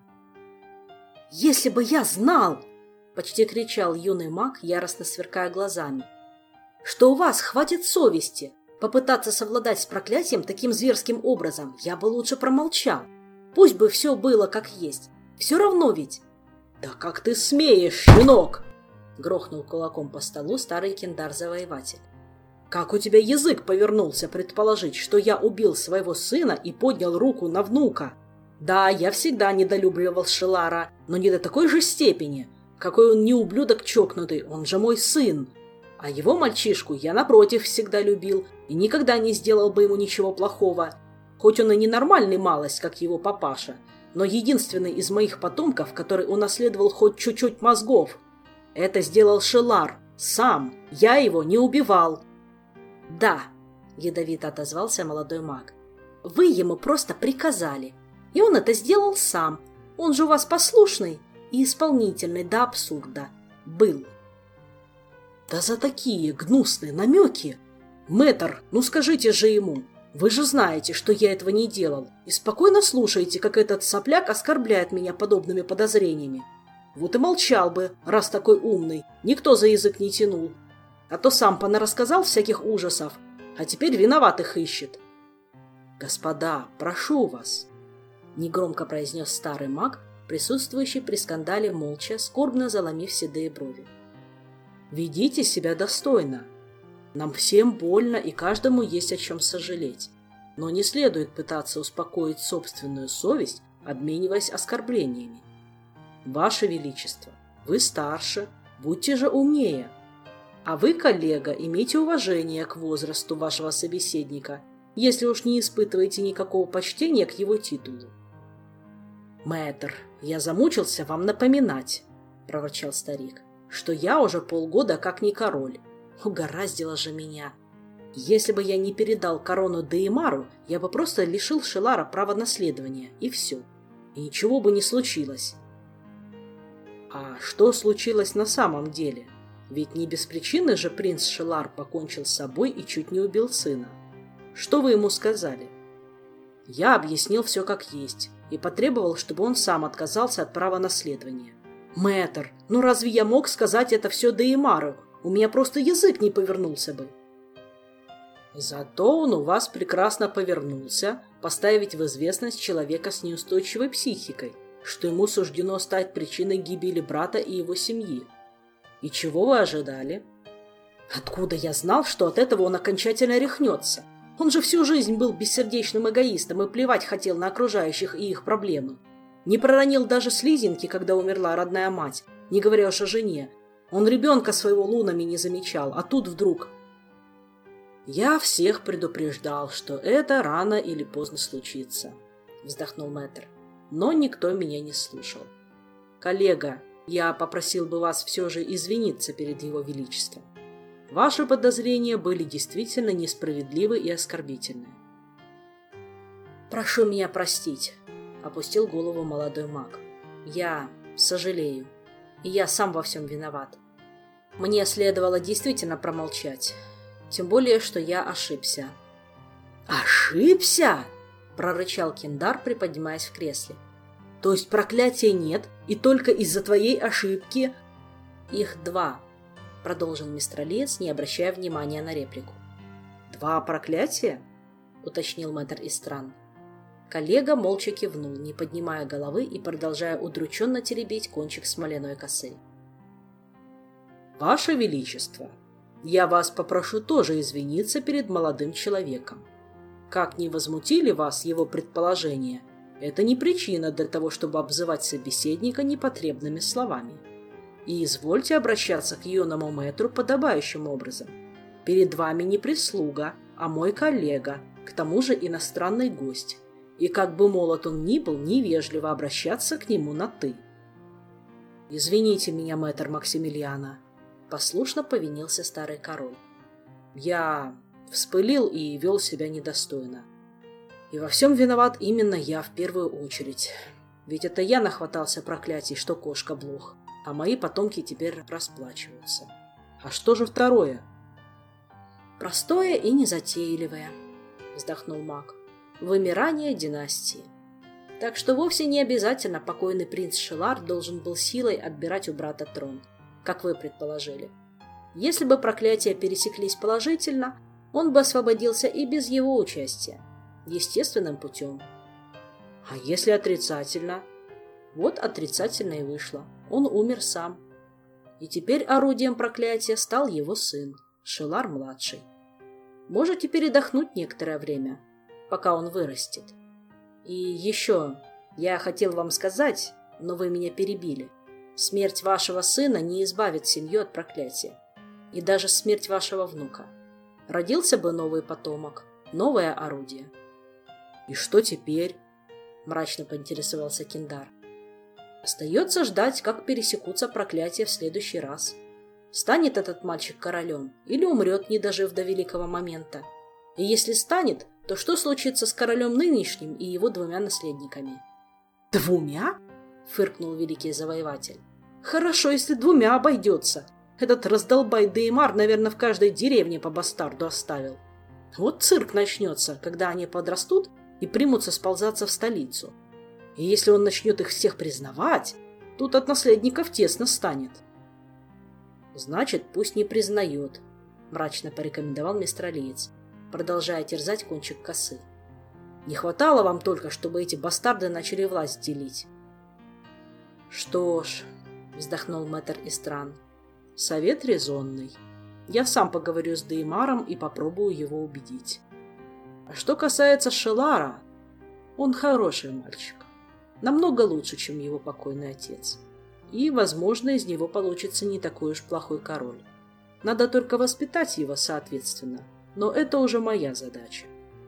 «Если бы я знал!» — почти кричал юный маг, яростно сверкая глазами. «Что у вас хватит совести попытаться совладать с проклятием таким зверским образом, я бы лучше промолчал. Пусть бы все было как есть. Все равно ведь...» «Да как ты смеешь, щенок!» — грохнул кулаком по столу старый киндар-завоеватель. «Как у тебя язык повернулся предположить, что я убил своего сына и поднял руку на внука? Да, я всегда недолюбливал Шелара, но не до такой же степени. Какой он не ублюдок чокнутый, он же мой сын. А его мальчишку я, напротив, всегда любил и никогда не сделал бы ему ничего плохого. Хоть он и ненормальный малость, как его папаша, но единственный из моих потомков, который унаследовал хоть чуть-чуть мозгов. Это сделал Шелар. Сам. Я его не убивал». «Да», — ядовито отозвался молодой маг. «Вы ему просто приказали. И он это сделал сам. Он же у вас послушный и исполнительный до абсурда. Был». «Да за такие гнусные намеки! Мэтр, ну скажите же ему! Вы же знаете, что я этого не делал, и спокойно слушаете, как этот сопляк оскорбляет меня подобными подозрениями. Вот и молчал бы, раз такой умный, никто за язык не тянул. А то сам понарассказал всяких ужасов, а теперь виноватых ищет». «Господа, прошу вас», — негромко произнес старый маг, присутствующий при скандале молча, скорбно заломив седые брови. «Ведите себя достойно. Нам всем больно, и каждому есть о чем сожалеть. Но не следует пытаться успокоить собственную совесть, обмениваясь оскорблениями. Ваше Величество, вы старше, будьте же умнее. А вы, коллега, имейте уважение к возрасту вашего собеседника, если уж не испытываете никакого почтения к его титулу». «Мэтр, я замучился вам напоминать», — проворчал старик, «что я уже полгода как не король. Угораздило же меня. Если бы я не передал корону Деймару, я бы просто лишил Шелара права наследования, и все. И ничего бы не случилось». «А что случилось на самом деле? Ведь не без причины же принц Шелар покончил с собой и чуть не убил сына. Что вы ему сказали?» «Я объяснил все как есть и потребовал, чтобы он сам отказался от права наследования». «Мэтр, ну разве я мог сказать это все Деймару? У меня просто язык не повернулся бы». «Зато он у вас прекрасно повернулся, поставить в известность человека с неустойчивой психикой, что ему суждено стать причиной гибели брата и его семьи. И чего вы ожидали?» «Откуда я знал, что от этого он окончательно рехнется? Он же всю жизнь был бессердечным эгоистом и плевать хотел на окружающих и их проблемы. Не проронил даже слезинки, когда умерла родная мать, не говоря уж о жене. Он ребенка своего лунами не замечал, а тут вдруг...» «Я всех предупреждал, что это рано или поздно случится», — вздохнул мэтр. «Но никто меня не слушал. Коллега, я попросил бы вас все же извиниться перед его величеством. Ваши подозрения были действительно несправедливы и оскорбительны». «Прошу меня простить», — опустил голову молодой маг. «Я сожалею, и я сам во всем виноват. Мне следовало действительно промолчать, тем более, что я ошибся». «Ошибся?» — прорычал Киндар, приподнимаясь в кресле. «То есть проклятия нет, и только из-за твоей ошибки...» «Их 2», — продолжил мистралиец, не обращая внимания на реплику. «2 проклятия?» — уточнил мэтр Истран. Коллега молча кивнул, не поднимая головы и продолжая удрученно теребить кончик смоляной косы. «Ваше Величество, я вас попрошу тоже извиниться перед молодым человеком. Как ни возмутили вас его предположения, это не причина для того, чтобы обзывать собеседника непотребными словами. И извольте обращаться к юному мэтру подобающим образом. Перед вами не прислуга, а мой коллега, к тому же иностранный гость. И как бы молод он ни был, невежливо обращаться к нему на «ты». «Извините меня, мэтр Максимилиана», — послушно повинился старый король. «Я вспылил и вел себя недостойно. И во всем виноват именно я в первую очередь. Ведь это я нахватался проклятий, что кошка блох, а мои потомки теперь расплачиваются. А что же второе?» «Простое и незатейливое», — вздохнул маг. «Вымирание династии. Так что вовсе не обязательно покойный принц Шелар должен был силой отбирать у брата трон, как вы предположили. Если бы проклятия пересеклись положительно, он бы освободился и без его участия, естественным путем. А если отрицательно? Вот отрицательно и вышло. Он умер сам. И теперь орудием проклятия стал его сын, Шелар-младший. Можете передохнуть некоторое время, пока он вырастет. И еще, я хотел вам сказать, но вы меня перебили. Смерть вашего сына не избавит семью от проклятия. И даже смерть вашего внука. Родился бы новый потомок, новое орудие. «И что теперь?» – мрачно поинтересовался Киндар. «Остается ждать, как пересекутся проклятия в следующий раз. Станет этот мальчик королем или умрет, не дожив до великого момента? И если станет, то что случится с королем нынешним и его двумя наследниками?» «Двумя?» – фыркнул великий завоеватель. «Хорошо, если двумя обойдется. Этот раздолбай Деймар, наверное, в каждой деревне по бастарду оставил. Вот цирк начнется, когда они подрастут и примутся сползаться в столицу. И если он начнет их всех признавать, тут от наследников тесно станет». «Значит, пусть не признает», — мрачно порекомендовал мистралиец, продолжая терзать кончик косы. «Не хватало вам только, чтобы эти бастарды начали власть делить». «Что ж», — вздохнул мэтр Истран, — «совет резонный. Я сам поговорю с Деймаром и попробую его убедить. А что касается Шелара, он хороший мальчик, намного лучше, чем его покойный отец. И, возможно, из него получится не такой уж плохой король. Надо только воспитать его соответственно, но это уже моя задача».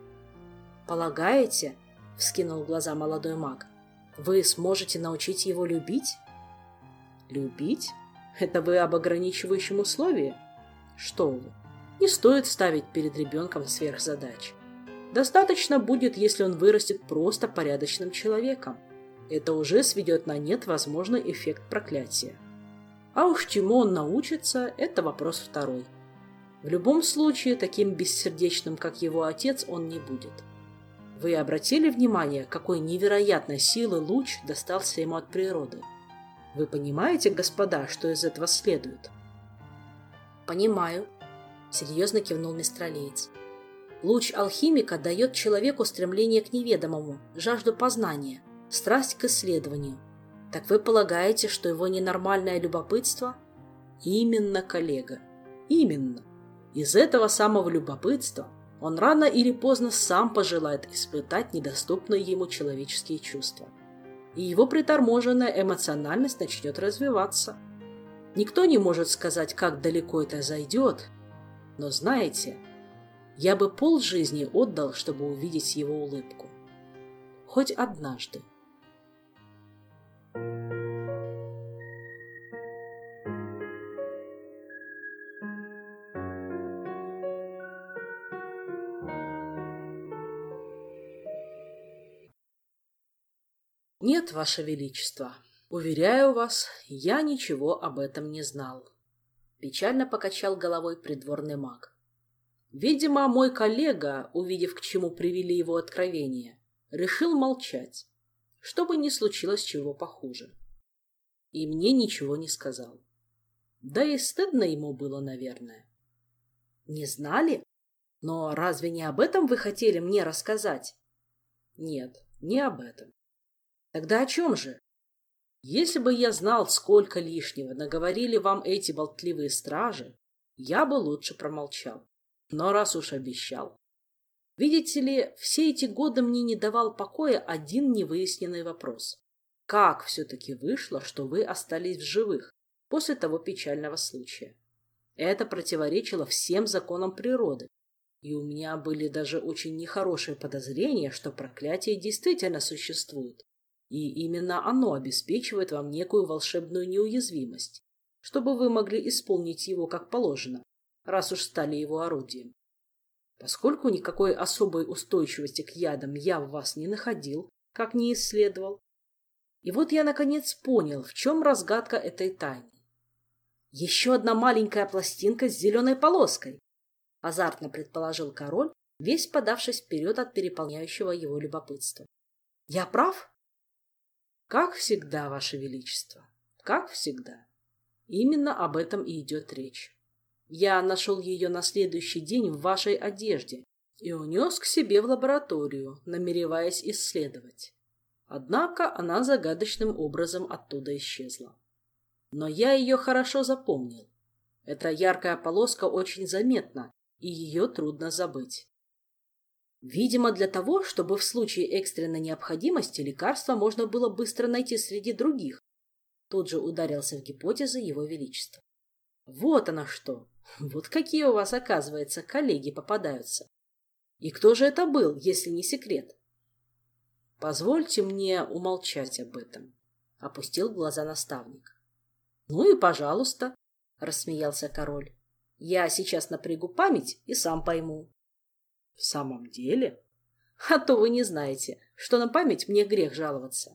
«Полагаете, — вскинул глаза молодой маг, — вы сможете научить его любить?» «Любить? Это вы об ограничивающем условии? Что вы, не стоит ставить перед ребенком сверхзадач. Достаточно будет, если он вырастет просто порядочным человеком. Это уже сведет на нет возможный эффект проклятия. А уж чему он научится, это вопрос второй. В любом случае, таким бессердечным, как его отец, он не будет. Вы обратили внимание, какой невероятной силы луч достался ему от природы? Вы понимаете, господа, что из этого следует?» «Понимаю», — серьезно кивнул мистралиец. «Луч алхимика дает человеку стремление к неведомому, жажду познания, страсть к исследованию. Так вы полагаете, что его ненормальное любопытство?» «Именно, коллега, именно. Из этого самого любопытства он рано или поздно сам пожелает испытать недоступные ему человеческие чувства. И его приторможенная эмоциональность начнет развиваться. Никто не может сказать, как далеко это зайдет, но знаете, я бы полжизни отдал, чтобы увидеть его улыбку. Хоть однажды». «Нет, Ваше Величество, уверяю вас, я ничего об этом не знал», — печально покачал головой придворный маг. «Видимо, мой коллега, увидев, к чему привели его откровения, решил молчать, чтобы не случилось чего похуже. И мне ничего не сказал. Да и стыдно ему было, наверное». «Не знали? Но разве не об этом вы хотели мне рассказать?» «Нет, Не об этом. Тогда о чем же? Если бы я знал, сколько лишнего наговорили вам эти болтливые стражи, я бы лучше промолчал. Но раз уж обещал. Видите ли, все эти годы мне не давал покоя один невыясненный вопрос. Как все-таки вышло, что вы остались в живых после того печального случая? Это противоречило всем законам природы, и у меня были даже очень нехорошие подозрения, что проклятие действительно существует, и именно оно обеспечивает вам некую волшебную неуязвимость, чтобы вы могли исполнить его как положено, раз уж стали его орудием. Поскольку никакой особой устойчивости к ядам я в вас не находил, как не исследовал, и вот я наконец понял, в чем разгадка этой тайны. Еще одна маленькая пластинка с зеленой полоской, азартно предположил король, весь подавшись вперед от переполняющего его любопытства. Я прав? Как всегда, Ваше Величество, как всегда. Именно об этом и идет речь. Я нашел ее на следующий день в вашей одежде и унес к себе в лабораторию, намереваясь исследовать. Однако она загадочным образом оттуда исчезла. Но я ее хорошо запомнил. Эта яркая полоска очень заметна, и ее трудно забыть. Видимо, для того, чтобы в случае экстренной необходимости лекарство можно было быстро найти среди других. Тут же ударился в гипотезы Его Величества. Вот оно что! Вот какие у вас, оказывается, коллеги попадаются. И кто же это был, если не секрет? Позвольте мне умолчать об этом, — опустил глаза наставник. Ну и пожалуйста, — рассмеялся король. Я сейчас напрягу память и сам пойму. В самом деле? А то вы не знаете, что на память мне грех жаловаться.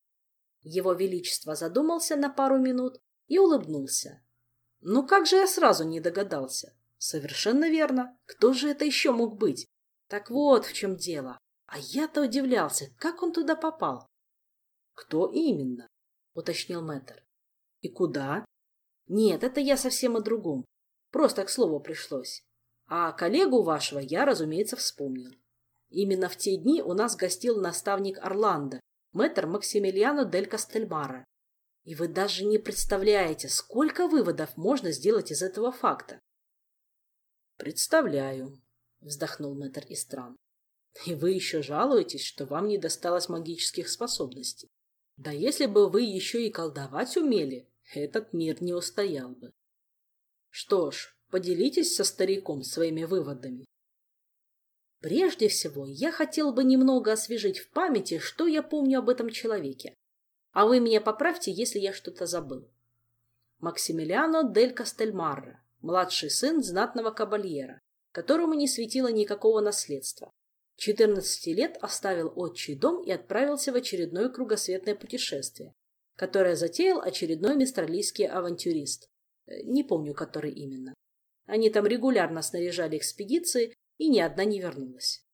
Его Величество задумался на пару минут и улыбнулся. Ну как же я сразу не догадался? Совершенно верно. Кто же это еще мог быть? Так вот в чем дело. А я-то удивлялся, как он туда попал. Кто именно? Уточнил мэтр. И куда? Нет, это я совсем о другом. Просто к слову пришлось. А коллегу вашего я, разумеется, вспомнил. Именно в те дни у нас гостил наставник Орландо, мэтр Максимилиано дель Кастельмара. И вы даже не представляете, сколько выводов можно сделать из этого факта. Представляю, вздохнул мэтр Истран. И вы еще жалуетесь, что вам не досталось магических способностей. Да если бы вы еще и колдовать умели, этот мир не устоял бы. Что ж, поделитесь со стариком своими выводами. Прежде всего, я хотел бы немного освежить в памяти, что я помню об этом человеке. А вы меня поправьте, если я что-то забыл. Максимилиано дель Кастельмарро, младший сын знатного кабальера, которому не светило никакого наследства. 14 лет оставил отчий дом и отправился в очередное кругосветное путешествие, которое затеял очередной мистралийский авантюрист. Не помню, который именно. Они там регулярно снаряжали экспедиции, и ни одна не вернулась.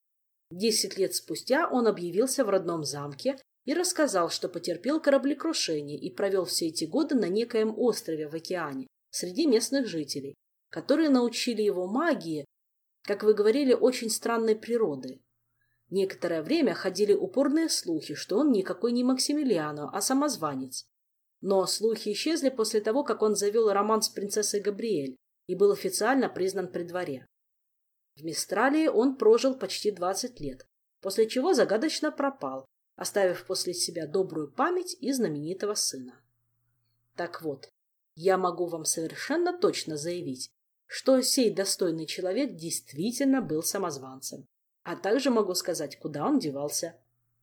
10 лет спустя он объявился в родном замке и рассказал, что потерпел кораблекрушение и провел все эти годы на некоем острове в океане среди местных жителей, которые научили его магии, как вы говорили, очень странной природы. Некоторое время ходили упорные слухи, что он никакой не Максимилиано, а самозванец. Но слухи исчезли после того, как он завел роман с принцессой Габриэль и был официально признан при дворе. В Мистралии он прожил почти 20 лет, после чего загадочно пропал, оставив после себя добрую память и знаменитого сына. Так вот, я могу вам совершенно точно заявить, что сей достойный человек действительно был самозванцем, а также могу сказать, куда он девался.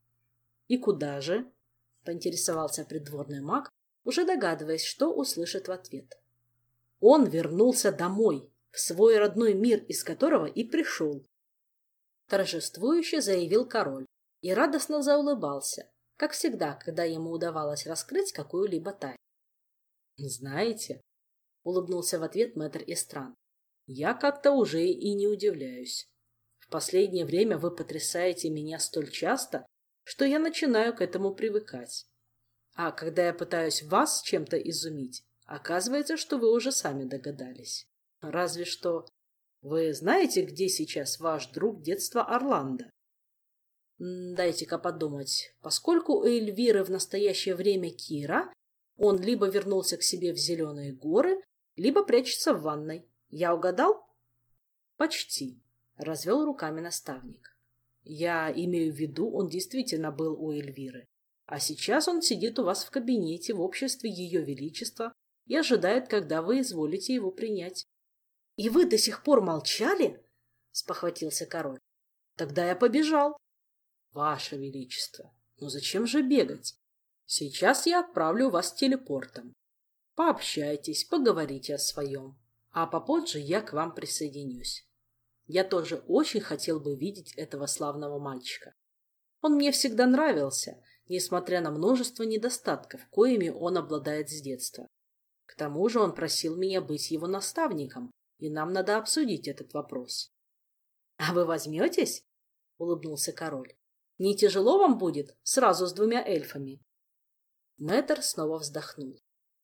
— И куда же? — поинтересовался придворный маг, уже догадываясь, что услышит в ответ. — Он вернулся домой, в свой родной мир, из которого и пришел. Торжествующе заявил король и радостно заулыбался, как всегда, когда ему удавалось раскрыть какую-либо тайну. — Знаете, — улыбнулся в ответ мэтр Истран, — я как-то уже и не удивляюсь. В последнее время вы потрясаете меня столь часто, что я начинаю к этому привыкать. А когда я пытаюсь вас чем-то изумить, оказывается, что вы уже сами догадались. Разве что... Вы знаете, где сейчас ваш друг детства Орландо? Дайте-ка подумать. Поскольку у Эльвиры в настоящее время Кира, он либо вернулся к себе в Зеленые горы, либо прячется в ванной. Я угадал? Почти. Развел руками наставник. Я имею в виду, он действительно был у Эльвиры. А сейчас он сидит у вас в кабинете в обществе Ее Величества и ожидает, когда вы изволите его принять. — И вы до сих пор молчали? — спохватился король. — Тогда я побежал. — Ваше Величество, но зачем же бегать? Сейчас я отправлю вас телепортом. Пообщайтесь, поговорите о своем, а попозже я к вам присоединюсь. Я тоже очень хотел бы видеть этого славного мальчика. Он мне всегда нравился, несмотря на множество недостатков, коими он обладает с детства. К тому же он просил меня быть его наставником, и нам надо обсудить этот вопрос. — А вы возьметесь? — улыбнулся король. — Не тяжело вам будет сразу с 2 эльфами? Мэтр снова вздохнул.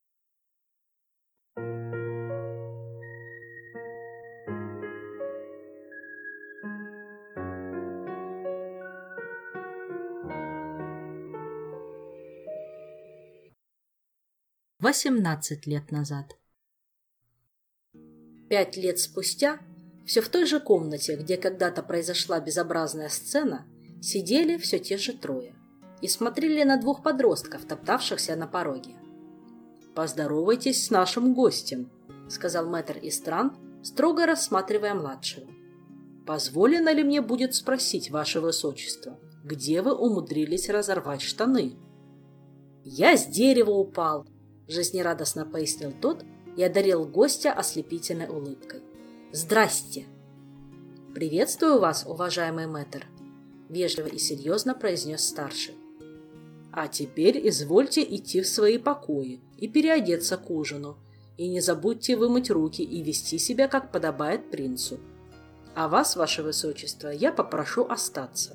«18 лет назад». 5 лет спустя, все в той же комнате, где когда-то произошла безобразная сцена, сидели все те же трое и смотрели на 2 подростков, топтавшихся на пороге. «Поздоровайтесь с нашим гостем», — сказал мэтр Истран, строго рассматривая младшего. «Позволено ли мне будет спросить, ваше высочество, где вы умудрились разорвать штаны?» «Я с дерева упал», — жизнерадостно пояснил тот и одарил гостя ослепительной улыбкой. «Здрасте!» «Приветствую вас, уважаемый мэтр», — вежливо и серьезно произнес старший. «А теперь извольте идти в свои покои и переодеться к ужину, и не забудьте вымыть руки и вести себя, как подобает принцу. А вас, ваше высочество, я попрошу остаться».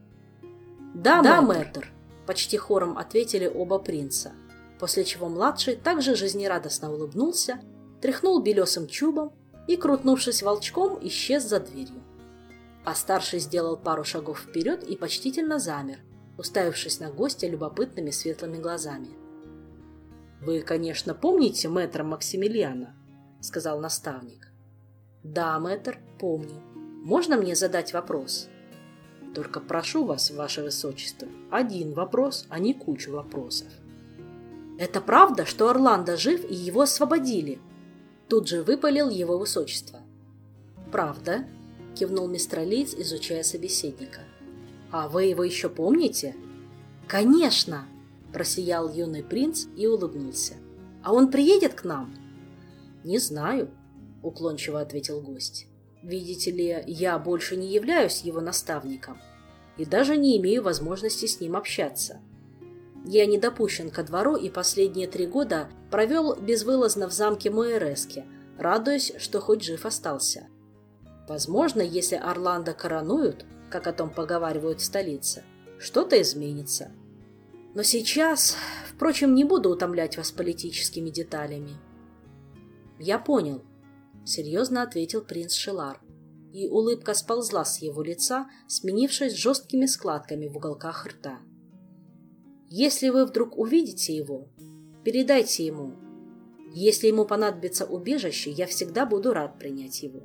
«Да, мэтр», — почти хором ответили оба принца, после чего младший также жизнерадостно улыбнулся, тряхнул белесым чубом и, крутнувшись волчком, исчез за дверью. А старший сделал пару шагов вперед и почтительно замер, уставившись на гостя любопытными светлыми глазами. «Вы, конечно, помните мэтра Максимилиана?» — сказал наставник. «Да, мэтр, помню. Можно мне задать вопрос?» «Только прошу вас, ваше высочество, один вопрос, а не кучу вопросов». «Это правда, что Орландо жив и его освободили?» Тут же выпалил его высочество. «Правда», — кивнул мистралиец, изучая собеседника. «А вы его еще помните?» «Конечно!» — просиял юный принц и улыбнулся. «А он приедет к нам?» «Не знаю», — уклончиво ответил гость. «Видите ли, я больше не являюсь его наставником и даже не имею возможности с ним общаться. Я не допущен ко двору и последние 3 года провел безвылазно в замке Моэреске, радуясь, что хоть жив остался. Возможно, если Орландо коронуют, как о том поговаривают в столице, что-то изменится. Но сейчас, впрочем, не буду утомлять вас политическими деталями». «Я понял», — серьезно ответил принц Шелар, и улыбка сползла с его лица, сменившись жесткими складками в уголках рта. «Если вы вдруг увидите его, передайте ему. Если ему понадобится убежище, я всегда буду рад принять его».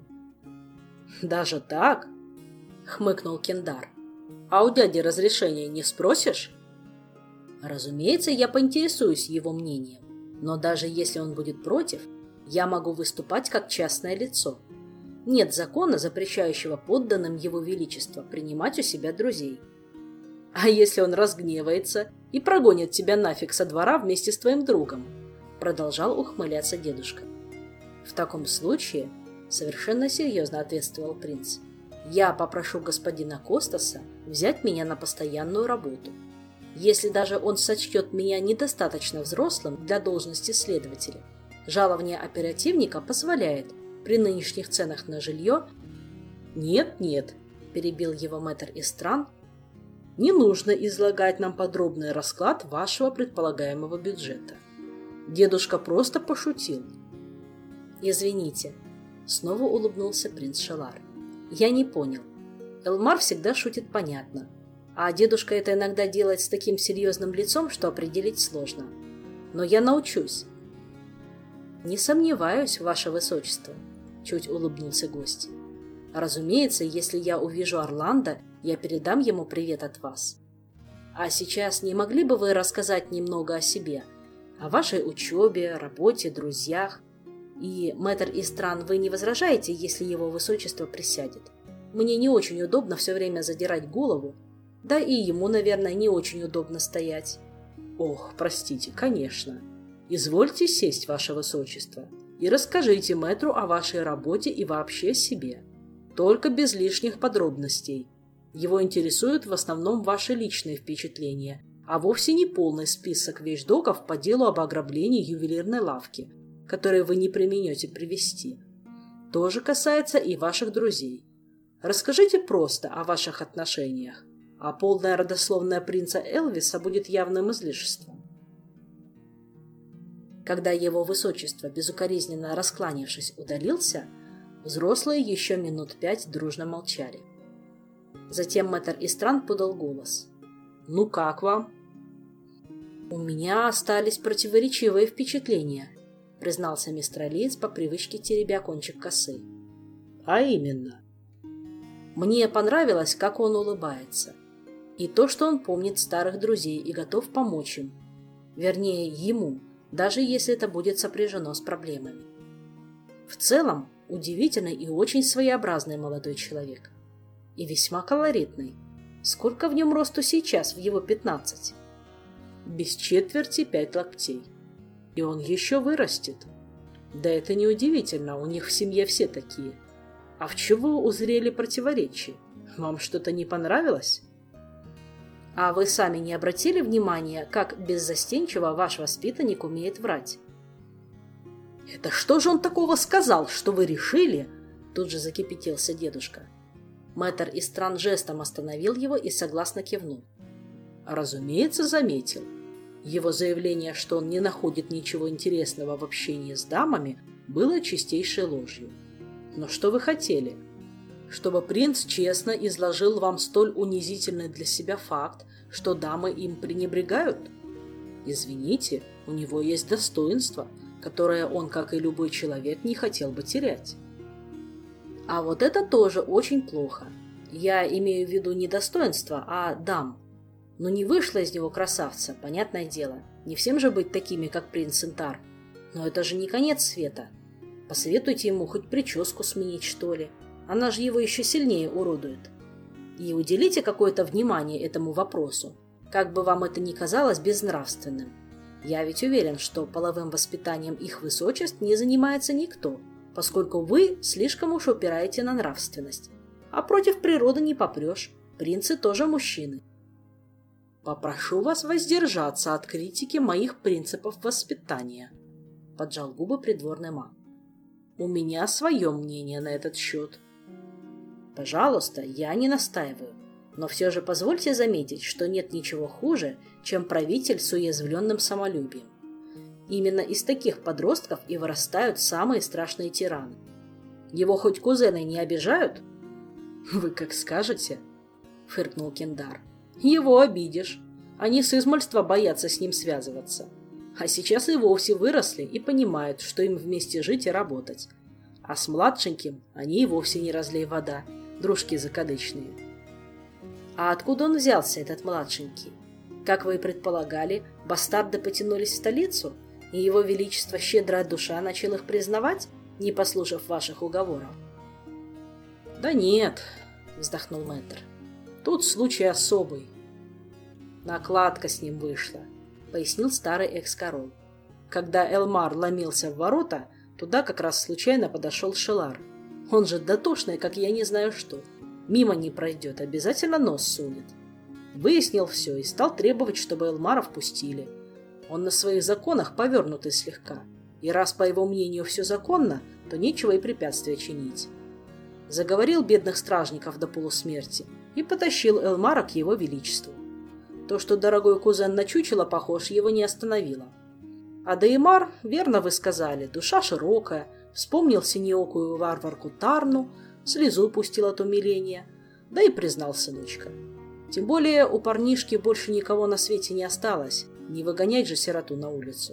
«Даже так?» — хмыкнул Кендар. «А у дяди разрешения не спросишь?» «Разумеется, я поинтересуюсь его мнением, но даже если он будет против, я могу выступать как частное лицо. Нет закона, запрещающего подданным его величества принимать у себя друзей. А если он разгневается и прогонит тебя нафиг со двора вместе с твоим другом?» Продолжал ухмыляться дедушка. «В таком случае, совершенно серьезно ответствовал принц, я попрошу господина Костаса взять меня на постоянную работу. Если даже он сочтет меня недостаточно взрослым для должности следователя, жалование оперативника позволяет при нынешних ценах на жилье...» «Нет», — перебил его мэтр Истран, «не нужно излагать нам подробный расклад вашего предполагаемого бюджета. Дедушка просто пошутил». «Извините», — снова улыбнулся принц Шелар. «Я не понял. Элмар всегда шутит понятно. А дедушка это иногда делает с таким серьезным лицом, что определить сложно. Но я научусь. Не сомневаюсь, ваше высочество, чуть улыбнулся гость. Разумеется, если я увижу Орландо, я передам ему привет от вас. А сейчас не могли бы вы рассказать немного о себе, о вашей учебе, работе, друзьях? И, мэтр Истран, вы не возражаете, если его высочество присядет? Мне не очень удобно все время задирать голову, да и ему, наверное, не очень удобно стоять. Ох, простите, конечно. Извольте сесть, ваше высочество, и расскажите мэтру о вашей работе и вообще себе. Только без лишних подробностей. Его интересуют в основном ваши личные впечатления, а вовсе не полный список вещдоков по делу об ограблении ювелирной лавки, которые вы не преминете привести. То же касается и ваших друзей. Расскажите просто о ваших отношениях, а полная родословная принца Элвиса будет явным излишеством. Когда его высочество, безукоризненно раскланившись, удалился, взрослые еще минут 5 дружно молчали. Затем мэтр Истран подал голос. «Ну как вам?» «У меня остались противоречивые впечатления», признался мистер Алиец по привычке теребя кончик косы. «А именно?» «Мне понравилось, как он улыбается. И то, что он помнит старых друзей и готов помочь им. Вернее, ему, даже если это будет сопряжено с проблемами. В целом, удивительный и очень своеобразный молодой человек. И весьма колоритный. Сколько в нем росту сейчас, в его 15? Без четверти 5 локтей. И он еще вырастет. Да это неудивительно, у них в семье все такие. А в чем вы узрели противоречие? Вам что-то не понравилось? А вы сами не обратили внимания, как беззастенчиво ваш воспитанник умеет врать? Это что же он такого сказал, что вы решили? Тут же закипятился дедушка. Мэтр Истран жестом остановил его и согласно кивнул. Разумеется, заметил. Его заявление, что он не находит ничего интересного в общении с дамами, было чистейшей ложью. Но что вы хотели? Чтобы принц честно изложил вам столь унизительный для себя факт, что дамы им пренебрегают? Извините, у него есть достоинство, которое он, как и любой человек, не хотел бы терять. А вот это тоже очень плохо. Я имею в виду не достоинство, а дам. Но не вышло из него красавца, понятное дело. Не всем же быть такими, как принц Интар. Но это же не конец света. Посоветуйте ему хоть прическу сменить, что ли. Она же его еще сильнее уродует. И уделите какое-то внимание этому вопросу. Как бы вам это ни казалось безнравственным. Я ведь уверен, что половым воспитанием их высочеств не занимается никто, поскольку вы слишком уж упираете на нравственность. А против природы не попрешь. Принцы тоже мужчины. Попрошу вас воздержаться от критики моих принципов воспитания, поджал губы придворный маг. У меня свое мнение на этот счет. Пожалуйста, я не настаиваю, но все же позвольте заметить, что нет ничего хуже, чем правитель с уязвленным самолюбием. Именно из таких подростков и вырастают самые страшные тираны. Его хоть кузены не обижают? Вы как скажете, фыркнул Кендар. Его обидишь. Они с измальства боятся с ним связываться. А сейчас и вовсе выросли и понимают, что им вместе жить и работать. А с младшеньким они и вовсе не разлей вода, дружки закадычные. А откуда он взялся, этот младшенький? Как вы и предполагали, бастарды потянулись в столицу, и его величество щедрая душа начал их признавать, не послушав ваших уговоров? Да нет, вздохнул мэтр. Тут случай особый. Накладка с ним вышла, пояснил старый экс-король. Когда Элмар ломился в ворота, туда как раз случайно подошел Шелар. Он же дотошный, как я не знаю что. Мимо не пройдет, обязательно нос сунет. Выяснил все и стал требовать, чтобы Элмара впустили. Он на своих законах повернутый слегка. И раз, по его мнению, все законно, то нечего и препятствия чинить. Заговорил бедных стражников до полусмерти и потащил Элмара к его величеству. То, что дорогой кузен на чучело похож, его не остановило. А Деймар, верно вы сказали, душа широкая, вспомнил синеокую варварку Тарну, слезу пустил от умиления, да и признал сыночка. Тем более у парнишки больше никого на свете не осталось, не выгонять же сироту на улицу.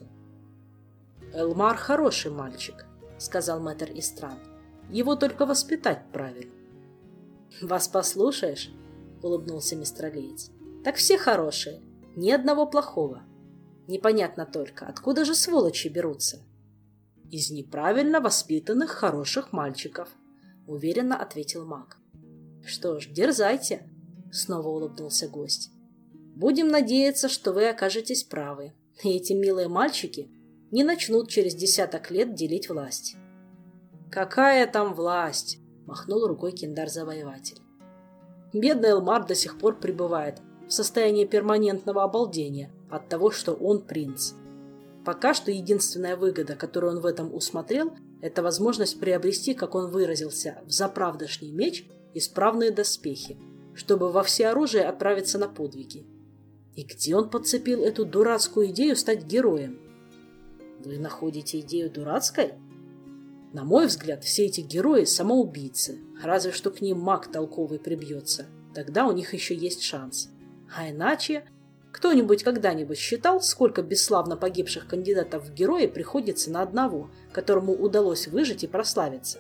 «Элмар хороший мальчик», — сказал мэтр Истран. «Его только воспитать правильно». «Вас послушаешь?» — улыбнулся мистралиец. «Так все хорошие, ни одного плохого. Непонятно только, откуда же сволочи берутся?» «Из неправильно воспитанных хороших мальчиков», — уверенно ответил маг. «Что ж, дерзайте», — снова улыбнулся гость. «Будем надеяться, что вы окажетесь правы, и эти милые мальчики не начнут через 10 лет делить власть». «Какая там власть?» — махнул рукой Киндар-завоеватель. «Бедный Элмар до сих пор пребывает в состоянии перманентного обалдения от того, что он принц. Пока что единственная выгода, которую он в этом усмотрел, это возможность приобрести, как он выразился, взаправдошний меч и справные доспехи, чтобы во всеоружие отправиться на подвиги. И где он подцепил эту дурацкую идею стать героем? Вы находите идею дурацкой? На мой взгляд, все эти герои – самоубийцы, разве что к ним маг толковый прибьется. Тогда у них еще есть шанс. А иначе, кто-нибудь когда-нибудь считал, сколько бесславно погибших кандидатов в герои приходится на одного, которому удалось выжить и прославиться?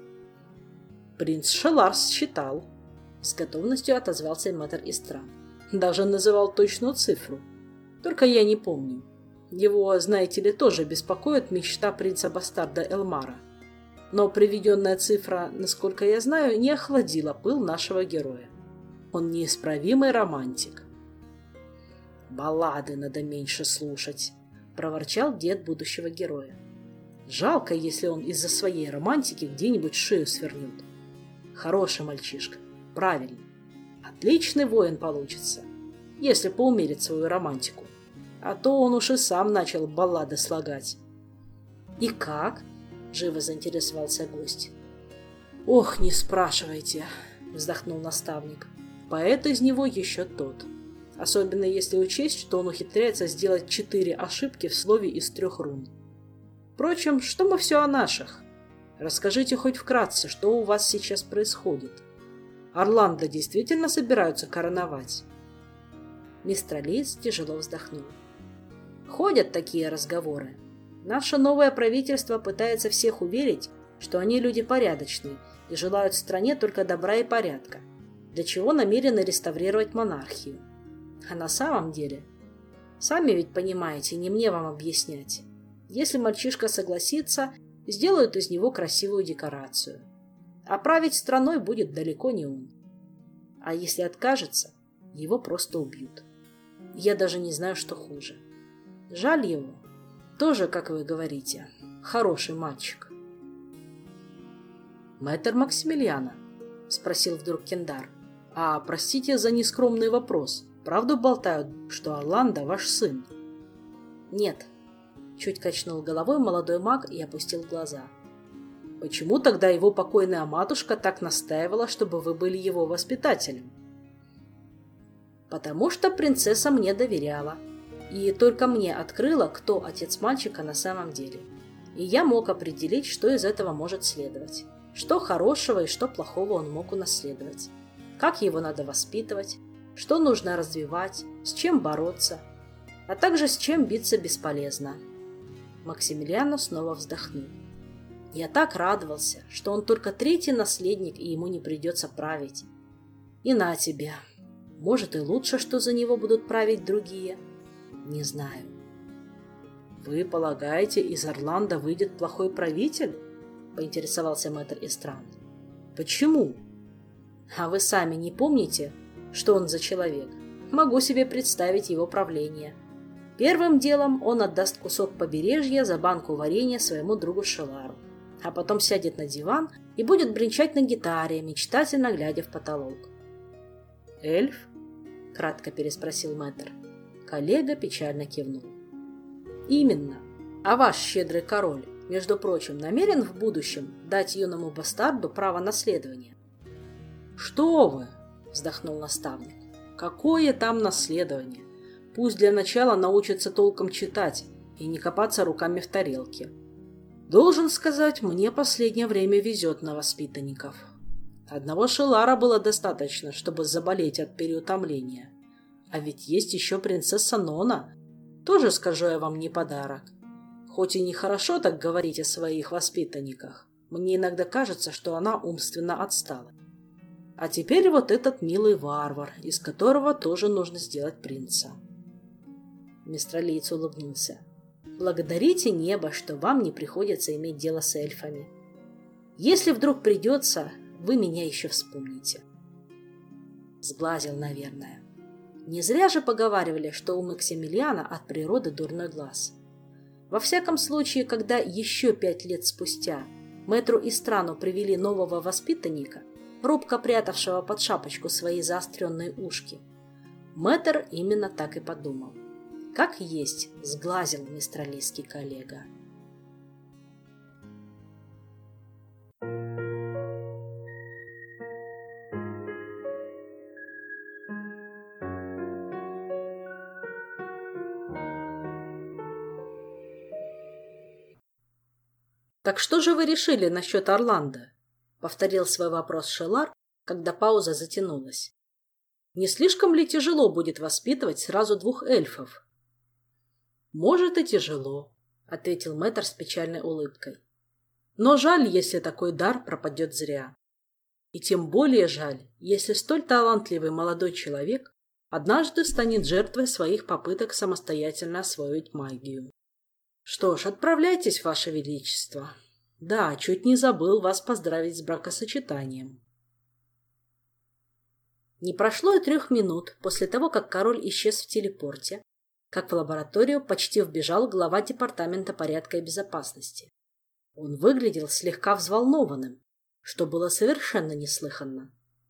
Принц Шеларс считал. С готовностью отозвался мэтр Истран. Даже называл точную цифру. Только я не помню. Его, знаете ли, тоже беспокоит мечта принца-бастарда Элмара. Но приведенная цифра, насколько я знаю, не охладила пыл нашего героя. Он неисправимый романтик. «Баллады надо меньше слушать», — проворчал дед будущего героя. «Жалко, если он из-за своей романтики где-нибудь шею свернет. Хороший мальчишка, правильный. Отличный воин получится, если поумерит свою романтику. А то он уж и сам начал баллады слагать». «И как?» — живо заинтересовался гость. «Ох, не спрашивайте», — вздохнул наставник. «Поэт из него еще тот. Особенно если учесть, что он ухитряется сделать 4 ошибки в слове из 3 рун. Впрочем, что мы все о наших? Расскажите хоть вкратце, что у вас сейчас происходит. Орландо действительно собираются короновать?» Мистер Лис тяжело вздохнул. «Ходят такие разговоры. Наше новое правительство пытается всех уверить, что они люди порядочные и желают стране только добра и порядка, для чего намерены реставрировать монархию. А на самом деле, сами ведь понимаете, не мне вам объяснять. Если мальчишка согласится, сделают из него красивую декорацию. А править страной будет далеко не он. А если откажется, его просто убьют. Я даже не знаю, что хуже. Жаль его. Тоже, как вы говорите, хороший мальчик». «Мэтр Максимилиана», — спросил вдруг Киндар, — «а простите за нескромный вопрос, правду болтают, что Орландо ваш сын?» «Нет», — чуть качнул головой молодой маг и опустил глаза. «Почему тогда его покойная матушка так настаивала, чтобы вы были его воспитателем?» «Потому что принцесса мне доверяла. И только мне открыла, кто отец мальчика на самом деле. И я мог определить, что из этого может следовать. Что хорошего и что плохого он мог унаследовать. Как его надо воспитывать, что нужно развивать, с чем бороться, а также с чем биться бесполезно». Максимилиано снова вздохнул. «Я так радовался, что он только 3-й наследник, и ему не придется править. И на тебе. Может, и лучше, что за него будут править другие. Не знаю». «Вы полагаете, из Орландо выйдет плохой правитель?» — поинтересовался мэтр Истран. «Почему?» «А вы сами не помните, что он за человек? Могу себе представить его правление. Первым делом он отдаст кусок побережья за банку варенья своему другу Шелару, а потом сядет на диван и будет бренчать на гитаре, мечтательно глядя в потолок». «Эльф?» — кратко переспросил мэтр. Коллега печально кивнул. «Именно. А ваш щедрый король, между прочим, намерен в будущем дать юному бастарду право наследования?» «Что вы?» — вздохнул наставник. «Какое там наследование? Пусть для начала научится толком читать и не копаться руками в тарелке. Должен сказать, мне последнее время везет на воспитанников». Одного Шелара было достаточно, чтобы заболеть от переутомления. А ведь есть еще принцесса Нона. Тоже, скажу я вам, не подарок. Хоть и нехорошо так говорить о своих воспитанниках, мне иногда кажется, что она умственно отстала. А теперь вот этот милый варвар, из которого тоже нужно сделать принца. Мистралиец улыбнулся. Благодарите небо, что вам не приходится иметь дело с эльфами. Если вдруг придется, вы меня еще вспомните. Сглазил, наверное. Не зря же поговаривали, что у Максимилиана от природы дурной глаз. Во всяком случае, когда еще 5 лет спустя мэтру Истрану привели нового воспитанника, робко прятавшего под шапочку свои заостренные ушки, мэтр именно так и подумал. Как есть, сглазил мистралийский коллега. «Так что же вы решили насчет Орландо?» — повторил свой вопрос Шелар, когда пауза затянулась. «Не слишком ли тяжело будет воспитывать сразу 2 эльфов?» «Может, и тяжело», — ответил мэтр с печальной улыбкой. «Но жаль, если такой дар пропадет зря. И тем более жаль, если столь талантливый молодой человек однажды станет жертвой своих попыток самостоятельно освоить магию. Что ж, отправляйтесь, Ваше Величество. Да, чуть не забыл вас поздравить с бракосочетанием». Не прошло и 3 минут после того, как король исчез в телепорте, как в лабораторию почти вбежал глава департамента порядка и безопасности. Он выглядел слегка взволнованным, что было совершенно неслыханно.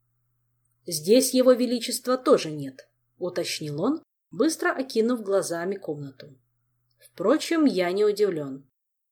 «Здесь его величества тоже нет», — уточнил он, быстро окинув глазами комнату. «Впрочем, я не удивлен».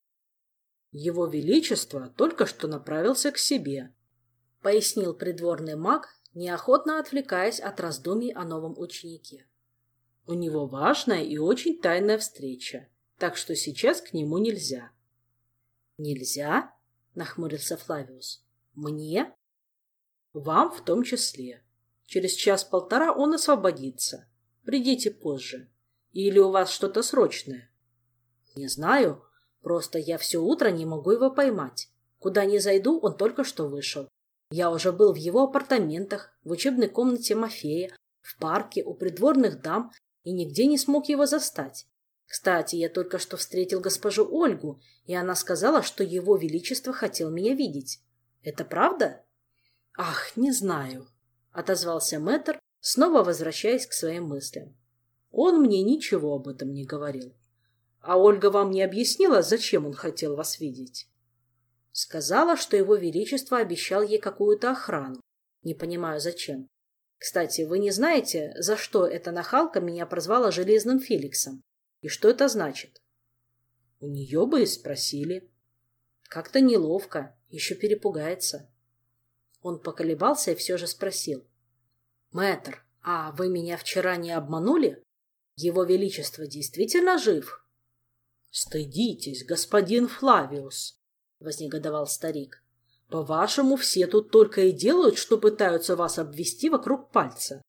«Его величество только что направился к себе», — пояснил придворный маг, неохотно отвлекаясь от раздумий о новом ученике. «У него важная и очень тайная встреча, так что сейчас к нему нельзя». «Нельзя?» — нахмурился Флавиус. «Мне?» «Вам в том числе. Через 1-1.5 он освободится. Придите позже. Или у вас что-то срочное?» «Не знаю. Просто я все утро не могу его поймать. Куда ни зайду, он только что вышел. Я уже был в его апартаментах, в учебной комнате Мафея, в парке, у придворных дам и нигде не смог его застать. Кстати, я только что встретил госпожу Ольгу, и она сказала, что его величество хотел меня видеть. Это правда?» «Ах, не знаю», — отозвался мэтр, снова возвращаясь к своим мыслям. «Он мне ничего об этом не говорил. А Ольга вам не объяснила, зачем он хотел вас видеть?» «Сказала, что его величество обещал ей какую-то охрану. Не понимаю, зачем. Кстати, вы не знаете, за что эта нахалка меня прозвала Железным Феликсом? И что это значит?» «У нее бы и спросили». «Как-то неловко, еще перепугается». Он поколебался и все же спросил. «Мэтр, а вы меня вчера не обманули? Его величество действительно жив?» «Стыдитесь, господин Флавиус», — вознегодовал старик. «По-вашему, все тут только и делают, что пытаются вас обвести вокруг пальца».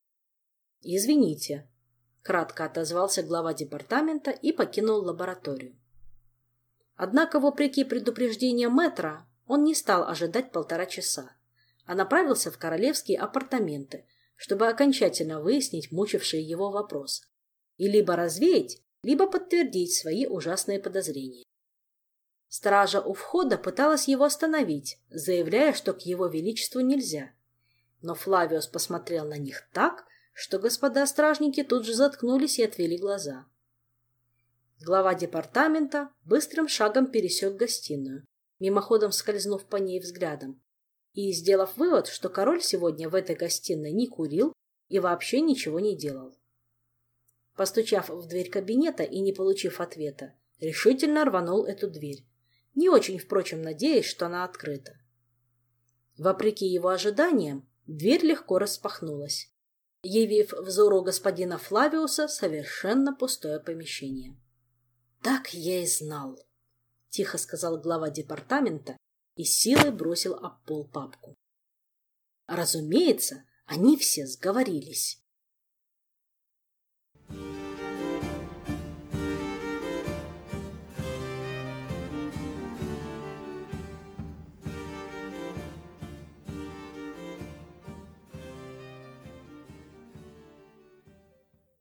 «Извините», — кратко отозвался глава департамента и покинул лабораторию. Однако, вопреки предупреждениям мэтра, он не стал ожидать 1,5 часа, а направился в королевские апартаменты, чтобы окончательно выяснить мучившие его вопросы и либо развеять, либо подтвердить свои ужасные подозрения. Стража у входа пыталась его остановить, заявляя, что к его величеству нельзя. Но Флавиус посмотрел на них так, что господа стражники тут же заткнулись и отвели глаза. Глава департамента быстрым шагом пересек гостиную, мимоходом скользнув по ней взглядом, и сделав вывод, что король сегодня в этой гостиной не курил и вообще ничего не делал. Постучав в дверь кабинета и не получив ответа, решительно рванул эту дверь, не очень, впрочем, надеясь, что она открыта. Вопреки его ожиданиям, дверь легко распахнулась, явив взору господина Флавиуса совершенно пустое помещение. «Так я и знал», — тихо сказал глава департамента и с силой бросил об пол папку. Разумеется, они все сговорились.